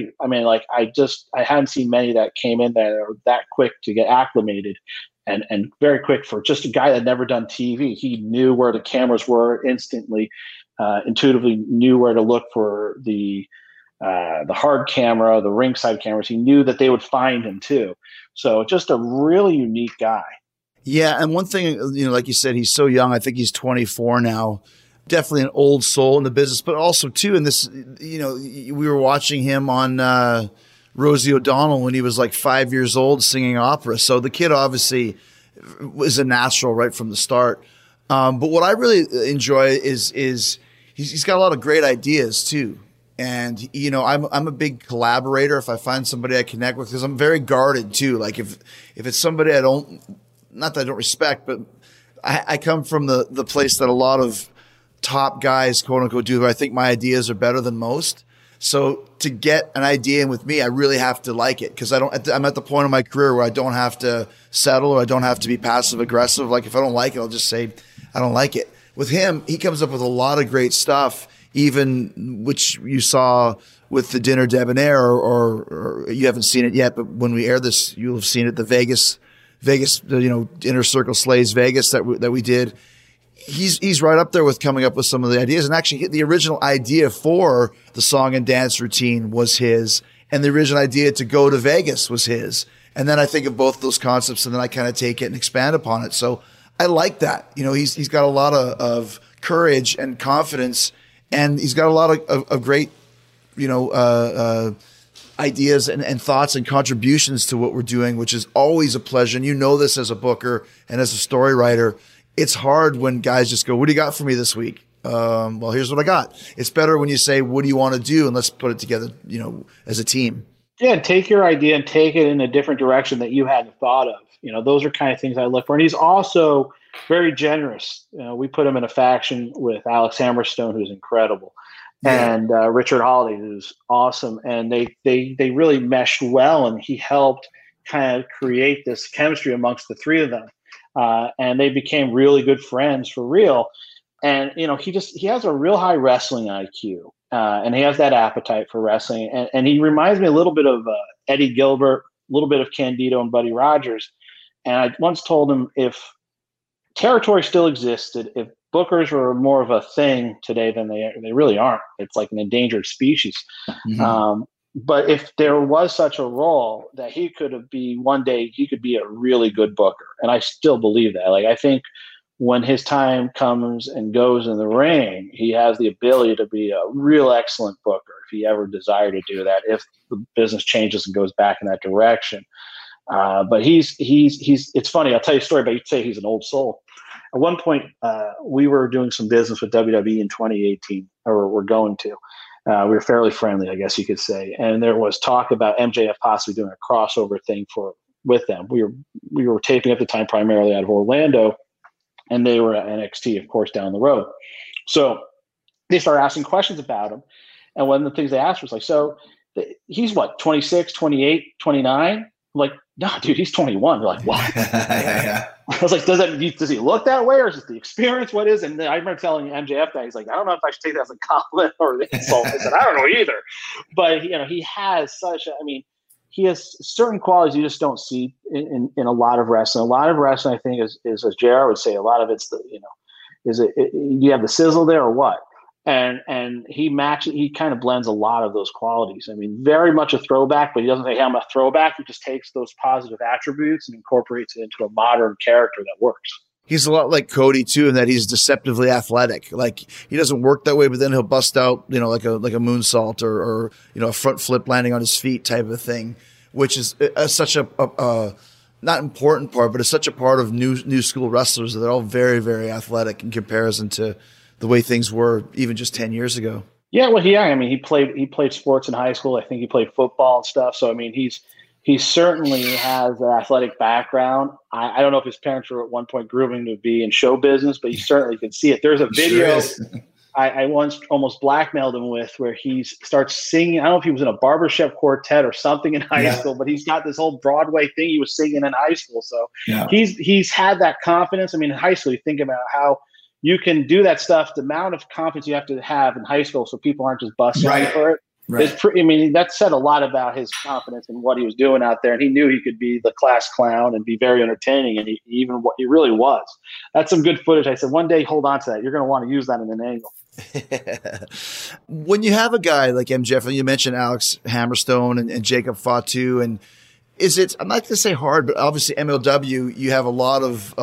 I hadn't seen many that came in there that quick to get acclimated, and very quick for just a guy that never done TV. He knew where the cameras were instantly, intuitively knew where to look for the hard camera, the ringside cameras. He knew that they would find him too. So just a really unique guy. Yeah. And one thing, like you said, he's so young. I think he's 24 now. Definitely an old soul in the business, but also too in this, we were watching him on Rosie O'Donnell when he was like 5 years old singing opera. So the kid obviously was a natural right from the start. But what I really enjoy is he's got a lot of great ideas too. And, I'm a big collaborator if I find somebody I connect with, because I'm very guarded too. Like if it's somebody not that I don't respect, but I come from the place that a lot of top guys, quote unquote, do. I think my ideas are better than most. So to get an idea in with me, I really have to like it, because I'm at the point in my career where I don't have to settle, or I don't have to be passive aggressive. Like if I don't like it, I'll just say I don't like it. With him, he comes up with a lot of great stuff, even which you saw with the Dinner Debonair, or you haven't seen it yet, but when we air this, you'll have seen it. The Vegas, Inner Circle Slays Vegas that we did. He's right up there with coming up with some of the ideas, and actually the original idea for the song and dance routine was his, and the original idea to go to Vegas was his. And then I think of both those concepts, and then I kind of take it and expand upon it. So I like that. He's got a lot of courage and confidence, and he's got a lot of great, ideas and thoughts and contributions to what we're doing, which is always a pleasure. And this as a booker and as a story writer, it's hard when guys just go, "What do you got for me this week?" Well, here's what I got. It's better when you say, "What do you want to do?" And let's put it together, as a team. Yeah, take your idea and take it in a different direction that you hadn't thought of. Those are kind of things I look for. And he's also very generous. We put him in a faction with Alex Hammerstone, who's incredible, and Richard Holiday, who's awesome. And they really meshed well, and he helped kind of create this chemistry amongst the three of them. And they became really good friends for real. And, he has a real high wrestling IQ, and he has that appetite for wrestling. And he reminds me a little bit of Eddie Gilbert, a little bit of Candido and Buddy Rogers. And I once told him, if territory still existed, if bookers were more of a thing today than they really aren't. It's like an endangered species. Mm-hmm. But if there was such a role that he could one day he could be a really good booker. And I still believe that. Like, I think when his time comes and goes in the ring, he has the ability to be a real excellent booker if he ever desired to do that, if the business changes and goes back in that direction. But he's it's funny. I'll tell you a story, but you'd say he's an old soul. At one point, we were doing some business with WWE in 2018, or we're going to. We were fairly friendly, I guess you could say. And there was talk about MJF possibly doing a crossover thing with them. We were taping at the time primarily out of Orlando, and they were at NXT, of course, down the road. So they started asking questions about him. And one of the things they asked was like, so he's what, 26, 28, 29? Like, no, dude, he's 21. They're like, what? I was like, does he look that way, or is it the experience? What is? And I remember telling MJF that. He's like, I don't know if I should take that as a compliment or an insult. I said, I don't know either. But he has he has certain qualities you just don't see in a lot of wrestling. A lot of wrestling, I think, is as JR would say, a lot of it's you have the sizzle there or what? And he kind of blends a lot of those qualities. I mean, very much a throwback, but he doesn't say, hey, I'm a throwback. He just takes those positive attributes and incorporates it into a modern character that works. He's a lot like Cody too, in that he's deceptively athletic. Like, he doesn't work that way, but then he'll bust out, like a moonsault or a front flip landing on his feet type of thing, which is such a not important part, but it's such a part of new school wrestlers that they're all very, very athletic in comparison to the way things were even just 10 years ago. Yeah, well, he played sports in high school. I think he played football and stuff. So, I mean, he's he certainly has an athletic background. I don't know if his parents were at one point grooming to be in show business, but you certainly could see it. There's a video I once almost blackmailed him with where he starts singing. I don't know if he was in a barbershop quartet or something in high school, but he's got this whole Broadway thing he was singing in high school. So he's had that confidence. I mean, in high school, you think about how you can do that stuff, the amount of confidence you have to have in high school so people aren't just busting for it. Right. That said a lot about his confidence in what he was doing out there, and he knew he could be the class clown and be very entertaining, and he really was. That's some good footage. I said, one day, hold on to that. You're going to want to use that in an angle. When you have a guy like MJF, and you mentioned Alex Hammerstone and Jacob Fatu, and is it? I'm not going to say hard, but obviously MLW, you have a lot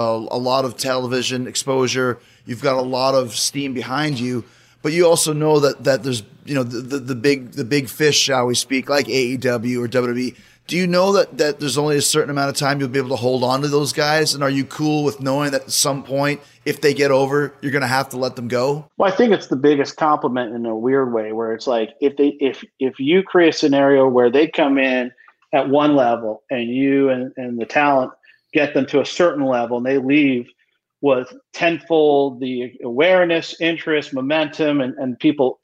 of television exposure. You've got a lot of steam behind you. But you also know that there's, the big fish, shall we speak, like AEW or WWE. Do you know that there's only a certain amount of time you'll be able to hold on to those guys? And are you cool with knowing that at some point, if they get over, you're going to have to let them go? Well, I think it's the biggest compliment in a weird way, where it's like if you create a scenario where they come in at one level and you and the talent get them to a certain level and they leave with tenfold the awareness, interest, momentum, and people,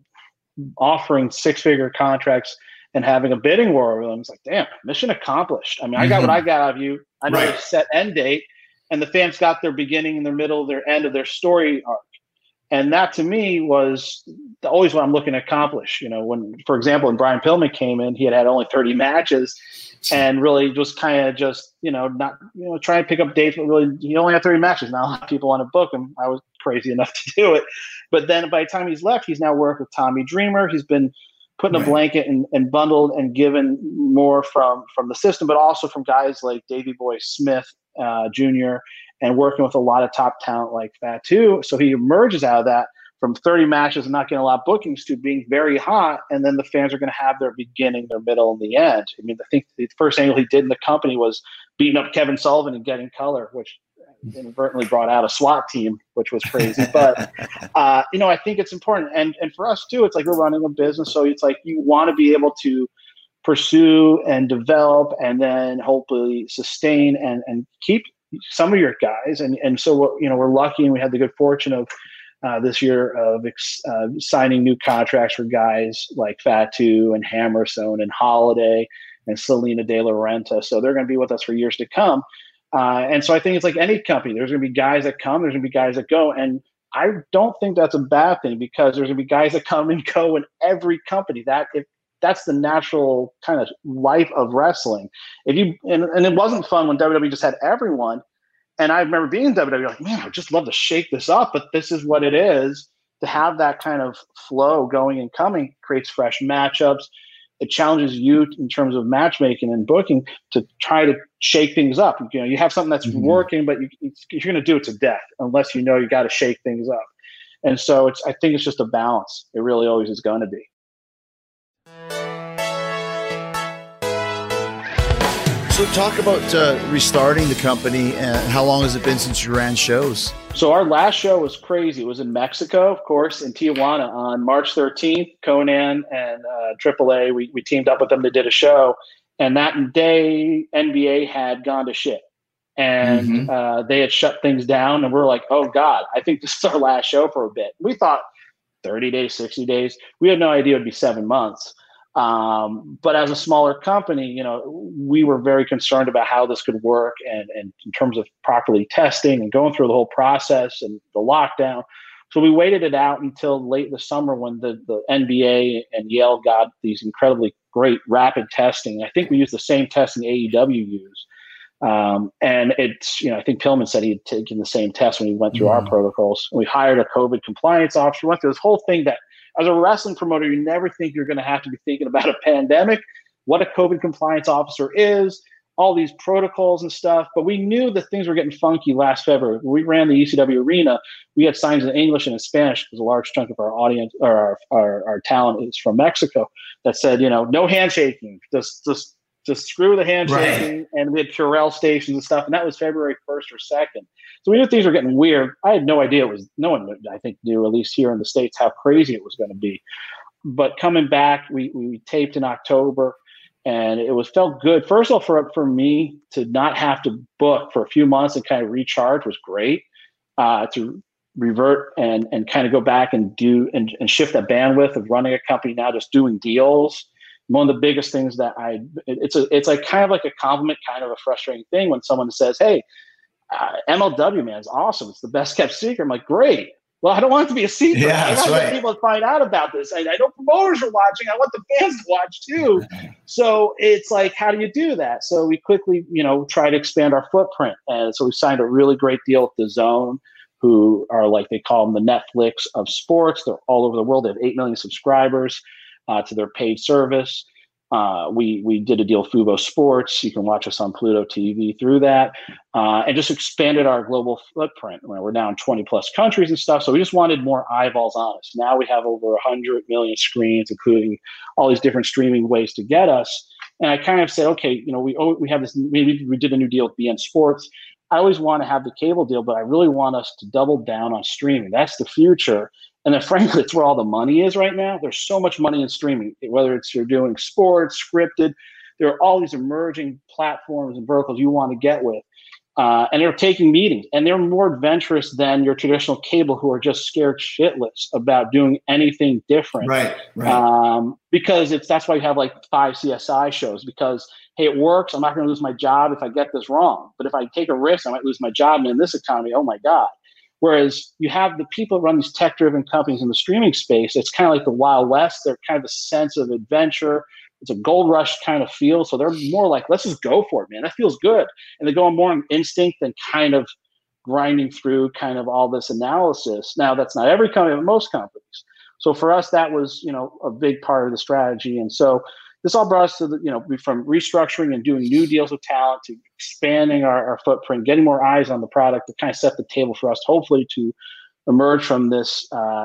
offering 6-figure contracts and having a bidding war with them. It's like, damn, mission accomplished. I mean, I got what I got out of you. I know a set end date, and the fans got their beginning and their middle, their end of their story arc. And that to me was always what I'm looking to accomplish. When, for example, when Brian Pillman came in, he had only 30 matches and really just kind of not try and pick up dates, but really he only had 30 matches. Now a lot of people want to book him. I was crazy enough to do it. But then by the time he's left, he's now worked with Tommy Dreamer. He's been put in a blanket and bundled and given more from the system, but also from guys like Davey Boy Smith Jr. and working with a lot of top talent like Fatu. So he emerges out of that from 30 matches and not getting a lot of bookings to being very hot. And then the fans are going to have their beginning, their middle, and the end. I mean, I think the first angle he did in the company was beating up Kevin Sullivan and getting color, which inadvertently brought out a SWAT team, which was crazy. But, I think it's important. And for us too, it's like we're running a business. So it's like you want to be able to pursue and develop and then hopefully sustain and keep some of your guys. And so, we're lucky and we had the good fortune of this year of signing new contracts for guys like Fatu and Hammerstone and Holiday and Selena De La Renta. So they're going to be with us for years to come. And so I think it's like any company. There's going to be guys that come, there's going to be guys that go. And I don't think that's a bad thing, because there's going to be guys that come and go in every company. That's the natural kind of life of wrestling. And it wasn't fun when WWE just had everyone. And I remember being in WWE, like, man, I would just love to shake this up, but this is what it is. To have that kind of flow going and coming creates fresh matchups. It challenges you in terms of matchmaking and booking to try to shake things up. You have something that's working, but you're going to do it to death unless you got to shake things up. And so I think it's just a balance. It really always is going to be. So talk about restarting the company, and how long has it been since you ran shows? So our last show was crazy. It was in Mexico, of course, in Tijuana on March 13th. Conan and AAA, we teamed up with them. They did a show. And that day, NBA had gone to shit. And they had shut things down. And we're like, oh, God, I think this is our last show for a bit. We thought 30 days, 60 days. We had no idea it would be 7 months. But as a smaller company, we were very concerned about how this could work and in terms of properly testing and going through the whole process and the lockdown. So we waited it out until late in the summer when the NBA and Yale got these incredibly great rapid testing. I think we used the same testing AEW used. And it's, I think Pillman said he had taken the same test when he went through our protocols. And we hired a COVID compliance officer. We went through this whole thing that, as a wrestling promoter, you never think you're going to have to be thinking about a pandemic, what a COVID compliance officer is, all these protocols and stuff. But we knew that things were getting funky last February. When we ran the ECW arena, we had signs in English and in Spanish, because a large chunk of our audience or our talent is from Mexico, that said, no handshaking, just screw the handshaking. Right. And we had Purell stations and stuff. And that was February 1st or 2nd. So we knew things were getting weird. I had no idea no one, I think, knew, at least here in the States, how crazy it was going to be. But coming back, we taped in October, And it felt good. First of all, for me to not have to book for a few months and kind of recharge was great. To revert and kind of go back and do and shift that bandwidth of running a company now, just doing deals. One of the biggest things that it's like kind of like a compliment, kind of a frustrating thing when someone says, "Hey, MLW, man, is awesome. It's the best kept secret." I'm like, great. Well, I don't want it to be a secret. Yeah, I want people to find out about this. I know promoters are watching. I want the fans to watch too. So it's like, how do you do that? So we quickly, try to expand our footprint. And so we signed a really great deal with DAZN, who are like, they call them the Netflix of sports. They're all over the world. They have 8 million subscribers to their paid service. We did a deal with Fubo Sports. You can watch us on Pluto TV through that, and just expanded our global footprint. We're now in 20 plus countries and stuff. So we just wanted more eyeballs on us. Now we have over 100 million screens, including all these different streaming ways to get us. And I kind of said, okay, we have this. We did a new deal with BN Sports. I always want to have the cable deal, but I really want us to double down on streaming. That's the future. And then frankly, it's where all the money is right now. There's so much money in streaming, whether it's you're doing sports, scripted. There are all these emerging platforms and verticals you want to get with. And they're taking meetings, and they're more adventurous than your traditional cable, who are just scared shitless about doing anything different. Right. Because that's why you have like 5 CSI shows, because, hey, it works. I'm not going to lose my job if I get this wrong. But if I take a risk, I might lose my job. And in this economy, oh my God. Whereas you have the people that run these tech-driven companies in the streaming space, it's kind of like the Wild West. They're kind of a sense of adventure. It's a gold rush kind of feel. So they're more like, let's just go for it, man. That feels good. And they go on more on instinct than kind of grinding through kind of all this analysis. Now, that's not every company, but most companies. So for us, that was, a big part of the strategy. And so this all brought us to from restructuring and doing new deals with talent to expanding our footprint, getting more eyes on the product to kind of set the table for us, hopefully to emerge from this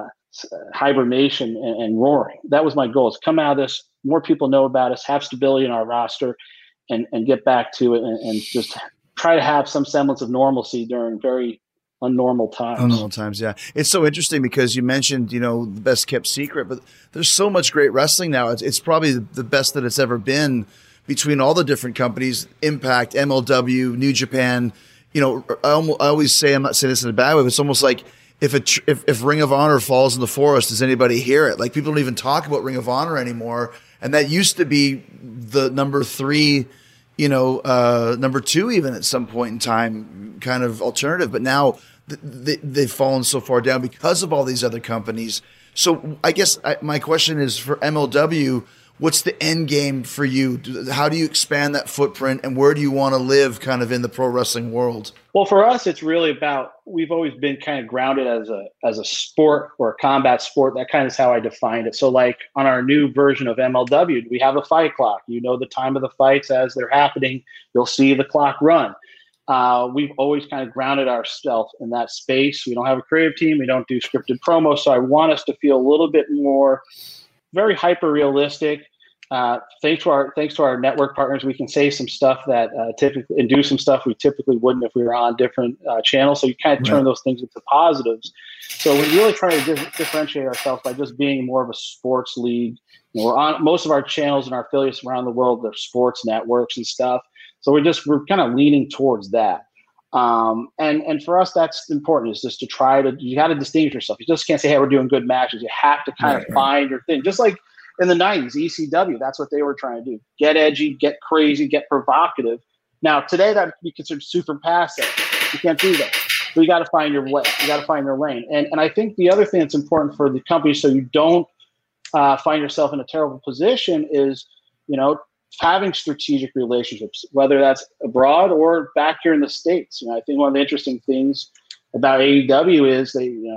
hibernation and roaring. That was my goal, is come out of this, more people know about us, have stability in our roster, and get back to it and just try to have some semblance of normalcy during very unnormal times. Unnormal times, yeah. It's so interesting because you mentioned, the best kept secret, but there's so much great wrestling now. It's probably the best that it's ever been between all the different companies, Impact, MLW, New Japan. I always say, I'm not saying this in a bad way, but it's almost like if Ring of Honor falls in the forest, does anybody hear it? Like, people don't even talk about Ring of Honor anymore. And that used to be the number 3, number 2 even at some point in time, kind of alternative. But now they've fallen so far down because of all these other companies. So I guess my question is, for MLW, what's the end game for you? How do you expand that footprint, and where do you want to live kind of in the pro wrestling world? Well, for us, it's really about, we've always been kind of grounded as a sport or a combat sport. That kind of is how I defined it. So like on our new version of MLW, we have a fight clock. The time of the fights as they're happening. You'll see the clock run. We've always kind of grounded ourselves in that space. We don't have a creative team. We don't do scripted promos. So I want us to feel a little bit more very hyper realistic. Thanks to our network partners, we can say some stuff that typically, and do some stuff we typically wouldn't if we were on different channels. So you kind of turn those things into positives. So we really try to differentiate ourselves by just being more of a sports league. We're on most of our channels and our affiliates around the world. They're sports networks and stuff. So we're kind of leaning towards that. And for us, that's important, is just to you got to distinguish yourself. You just can't say, hey, we're doing good matches. You have to kind of find your thing. Just like in the 90s, ECW, that's what they were trying to do. Get edgy, get crazy, get provocative. Now, today that would be considered super passive. You can't do that. So you got to find your way. You got to find your lane. And I think the other thing that's important for the company, so you don't find yourself in a terrible position, is, having strategic relationships, whether that's abroad or back here in the States. I think one of the interesting things about AEW is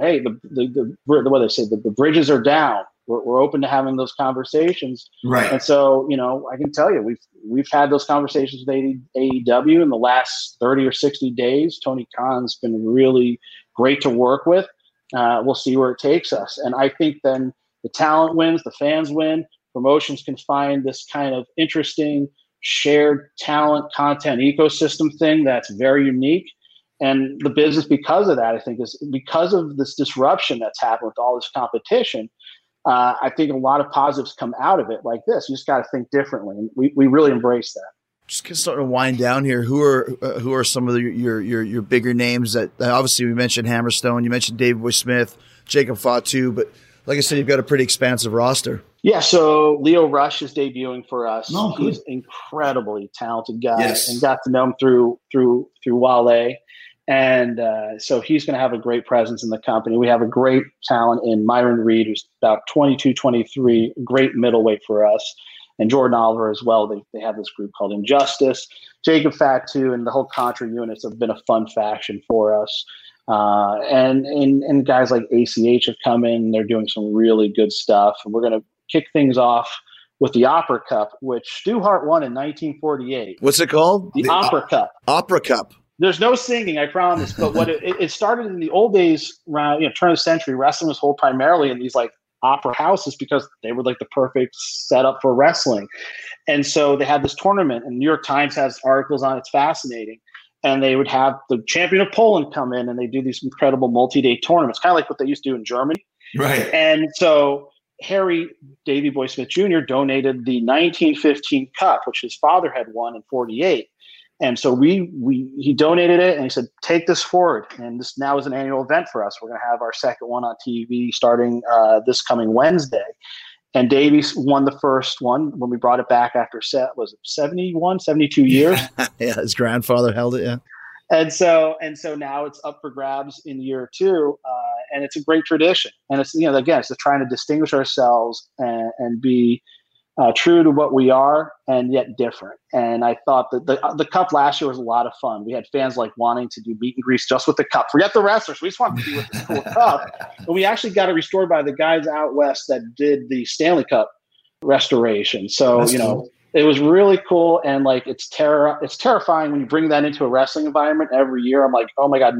what they say, the bridges are down. We're open to having those conversations. Right. And so, I can tell you, we've had those conversations with AEW in the last 30 or 60 days. Tony Khan's been really great to work with. We'll see where it takes us. And I think then the talent wins, the fans win. Promotions can find this kind of interesting shared talent content ecosystem thing that's very unique. And the business, because of that, I think, is because of this disruption that's happened with all this competition, I think a lot of positives come out of it like this. You just got to think differently. And we really embrace that. Just starting to wind down here. Who are some of your bigger names that obviously we mentioned Hammerstone, you mentioned Davey Boy Smith, Jacob Fatu, but like I said, you've got a pretty expansive roster. Yeah, so Leo Rush is debuting for us. Oh, he's an incredibly talented guy, Yes. and got to know him through Wale. And so he's going to have a great presence in the company. We have a great talent in Myron Reed, who's about 22, 23, great middleweight for us. And Jordan Oliver as well. They have this group called Injustice. Jacob Fatu and the whole Contra units have been a fun faction for us. And guys like ACH have come in. They're doing some really good stuff. And we're going to kick things off with the Opera Cup, which Stu Hart won in 1948. What's it called? The Opera Cup. Opera Cup. There's no singing, I promise. But what it started in the old days, around turn of the century. Wrestling was held primarily in these like opera houses because they were like the perfect setup for wrestling. And so they had this tournament, and New York Times has articles on it. It's fascinating. And they would have the champion of Poland come in, and they do these incredible multi-day tournaments, kind of like what they used to do in Germany. Right. And so Harry Davey Boy Smith Jr. donated the 1915 Cup, which his father had won in 48. And so he donated it, and he said, take this forward. And this now is an annual event for us. We're going to have our second one on TV starting this coming Wednesday. And Davies won the first one when we brought it back after 72 years. Yeah, his grandfather held it, yeah. And so now it's up for grabs in year two, and it's a great tradition. And it's, again, it's just trying to distinguish ourselves and be true to what we are, and yet different. And I thought that the cup last year was a lot of fun. We had fans like wanting to do meet and greets just with the cup. Forget the wrestlers. We just wanted to be with the cool cup. But we actually got it restored by the guys out west that did the Stanley Cup restoration. So, cool. It was really cool. And like, it's terrifying when you bring that into a wrestling environment every year. I'm like, oh my God,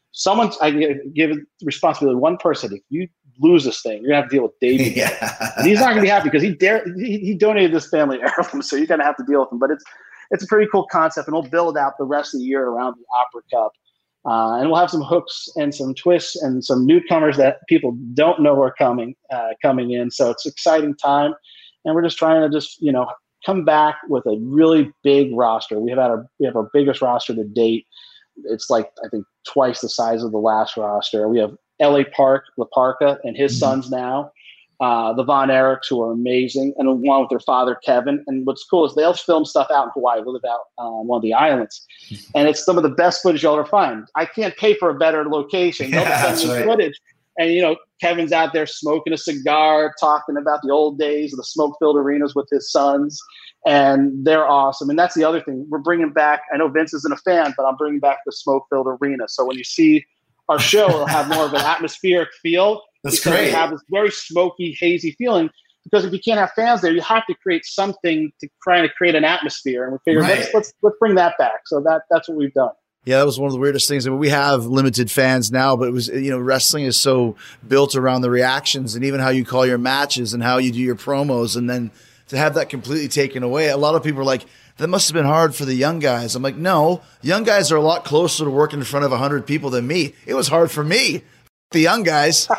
I give responsibility to one person. If you lose this thing, you're gonna have to deal with Davey. Yeah. And he's not gonna be happy because he donated this family heirloom, so you're gonna have to deal with him. But it's a pretty cool concept, and we'll build out the rest of the year around the Opera Cup. And we'll have some hooks and some twists and some newcomers that people don't know are coming in. So it's an exciting time, and we're just trying to come back with a really big roster. We have our biggest roster to date. It's like, I think, twice the size of the last roster. We have L.A. Laparca and his sons now, the Von Erichs, who are amazing, and along with their father, Kevin. And what's cool is they'll film stuff out in Hawaii. We live out on one of the islands. And it's some of the best footage you'll ever find. I can't pay for a better location. They'll send me footage. And, Kevin's out there smoking a cigar, talking about the old days of the smoke-filled arenas with his sons. And they're awesome. And that's the other thing. We're bringing back, I know Vince isn't a fan, but I'm bringing back the smoke-filled arena. So when you see our show, it'll have more of an atmospheric feel. That's great. We have this very smoky, hazy feeling. Because if you can't have fans there, you have to create something to try to create an atmosphere. And we figured, let's bring that back. So that's what we've done. Yeah, that was one of the weirdest things. I mean, we have limited fans now, but it was, wrestling is so built around the reactions and even how you call your matches and how you do your promos. And then to have that completely taken away, a lot of people are like, that must have been hard for the young guys. I'm like, no, young guys are a lot closer to working in front of 100 people than me. It was hard for me, the young guys.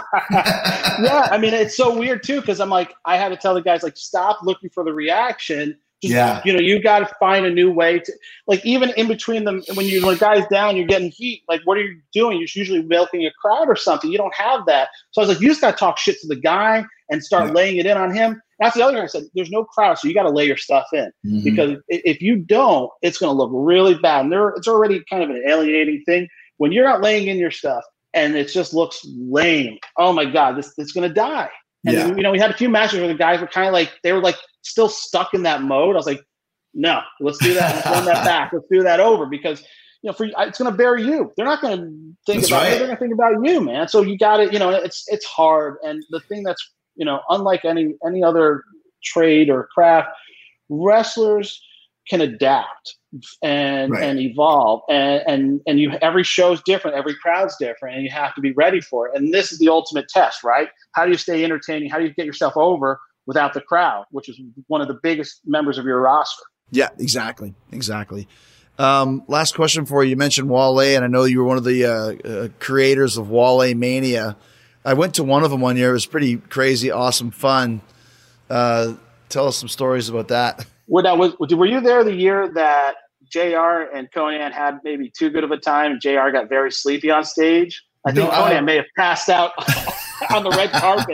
Yeah, I mean, it's so weird too, because I'm like, I had to tell the guys, like, stop looking for the reaction. Just, you got to find a new way to, like, even in between them, when the guy's down, you're getting heat. Like, what are you doing? You're usually milking a crowd or something. You don't have that. So I was like, you just got to talk shit to the guy and start laying it in on him. That's the other thing I said. There's no crowd, so you got to lay your stuff in. Mm-hmm. Because if you don't, it's going to look really bad. And it's already kind of an alienating thing. When you're not laying in your stuff and it just looks lame, oh my God, it's going to die. And we had a few matches where the guys were kind of like, they were like still stuck in that mode. I was like, no, let's do that. Let's run that back. Let's do that over, because it's going to bury you. They're not going to think about it. They're going to think about you, man. So you got to, it's hard. And the thing that's, unlike any other trade or craft, wrestlers can adapt and evolve, and every show's different, every crowd's different, and you have to be ready for it. And this is the ultimate test, right? How do you stay entertaining? How do you get yourself over without the crowd, which is one of the biggest members of your roster? Yeah, exactly. Last question for you. You mentioned Wale, and I know you were one of the creators of Wale Mania. I went to one of them one year. It was pretty crazy, awesome, fun. Tell us some stories about that. Were you there the year that JR and Conan had maybe too good of a time and JR got very sleepy on stage? I think Conan may have passed out on the red carpet.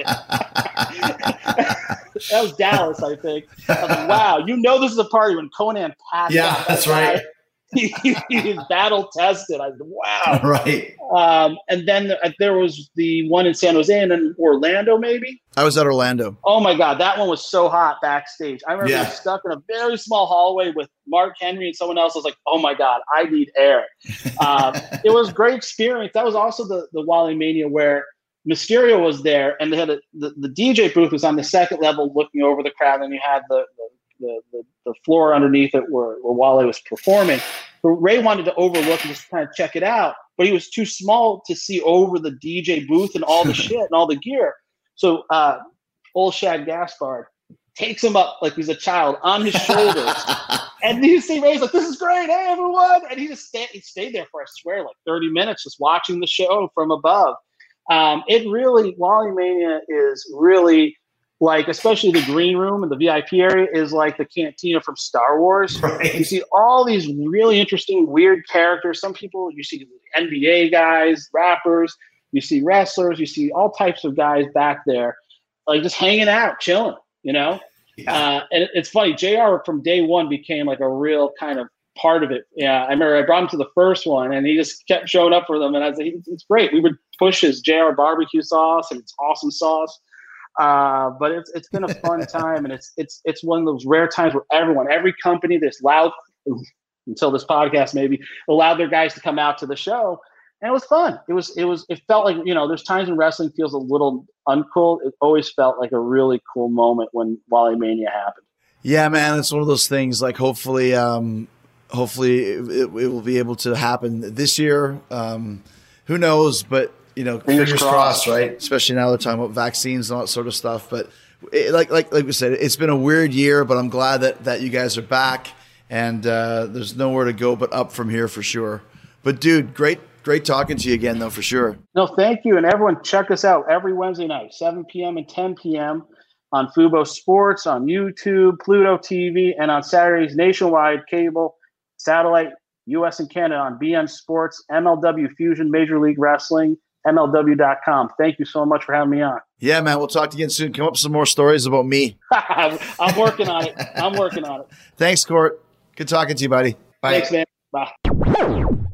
That was Dallas, I think. I was like, wow, this is a party when Conan passed out. Yeah, that's right. He's battle tested. I said, wow. Right. And then there was the one in San Jose and then Orlando, maybe. I was at Orlando. Oh my God, that one was so hot backstage. I remember being stuck in a very small hallway with Mark Henry and someone else. I was like, oh my God, I need air. It was a great experience. That was also the Wally Mania where Mysterio was there, and they had the DJ booth was on the second level, looking over the crowd, and you had the floor underneath it where Wally was performing. But Ray wanted to overlook and just kind of check it out, but he was too small to see over the DJ booth and all the shit and all the gear. So old Shad Gaspard takes him up like he's a child on his shoulders. And you see Ray's like, this is great, hey everyone. And he stayed there for, I swear, like 30 minutes just watching the show from above. Wally Mania is really like, especially the green room and the VIP area is like the cantina from Star Wars. Right. You see all these really interesting, weird characters. Some people, you see NBA guys, rappers, you see wrestlers, you see all types of guys back there, like just hanging out, chilling, Yeah. And it's funny, JR from day one became like a real kind of part of it. Yeah, I remember I brought him to the first one, and he just kept showing up for them. And I was like, it's great. We would push his JR barbecue sauce and it's awesome sauce. But it's been a fun time, and it's one of those rare times where every company that's loud until this podcast maybe allowed their guys to come out to the show, and it was fun. It felt like there's times when wrestling feels a little uncool. It always felt like a really cool moment when Wally Mania happened. Yeah, man, it's one of those things. Like hopefully it will be able to happen this year. Who knows? But fingers crossed, right? Especially now they're talking about vaccines and all that sort of stuff. But like we said, it's been a weird year. But I'm glad that you guys are back, and there's nowhere to go but up from here for sure. But dude, great talking to you again, though, for sure. No, thank you, and everyone check us out every Wednesday night, 7 p.m. and 10 p.m. on Fubo Sports, on YouTube, Pluto TV, and on Saturdays nationwide cable, satellite, U.S. and Canada on BN Sports, MLW Fusion, Major League Wrestling, MLW.com. Thank you so much for having me on. Yeah, man. We'll talk to you again soon. Come up with some more stories about me. I'm working on it. Thanks, Court. Good talking to you, buddy. Bye. Thanks, man. Bye.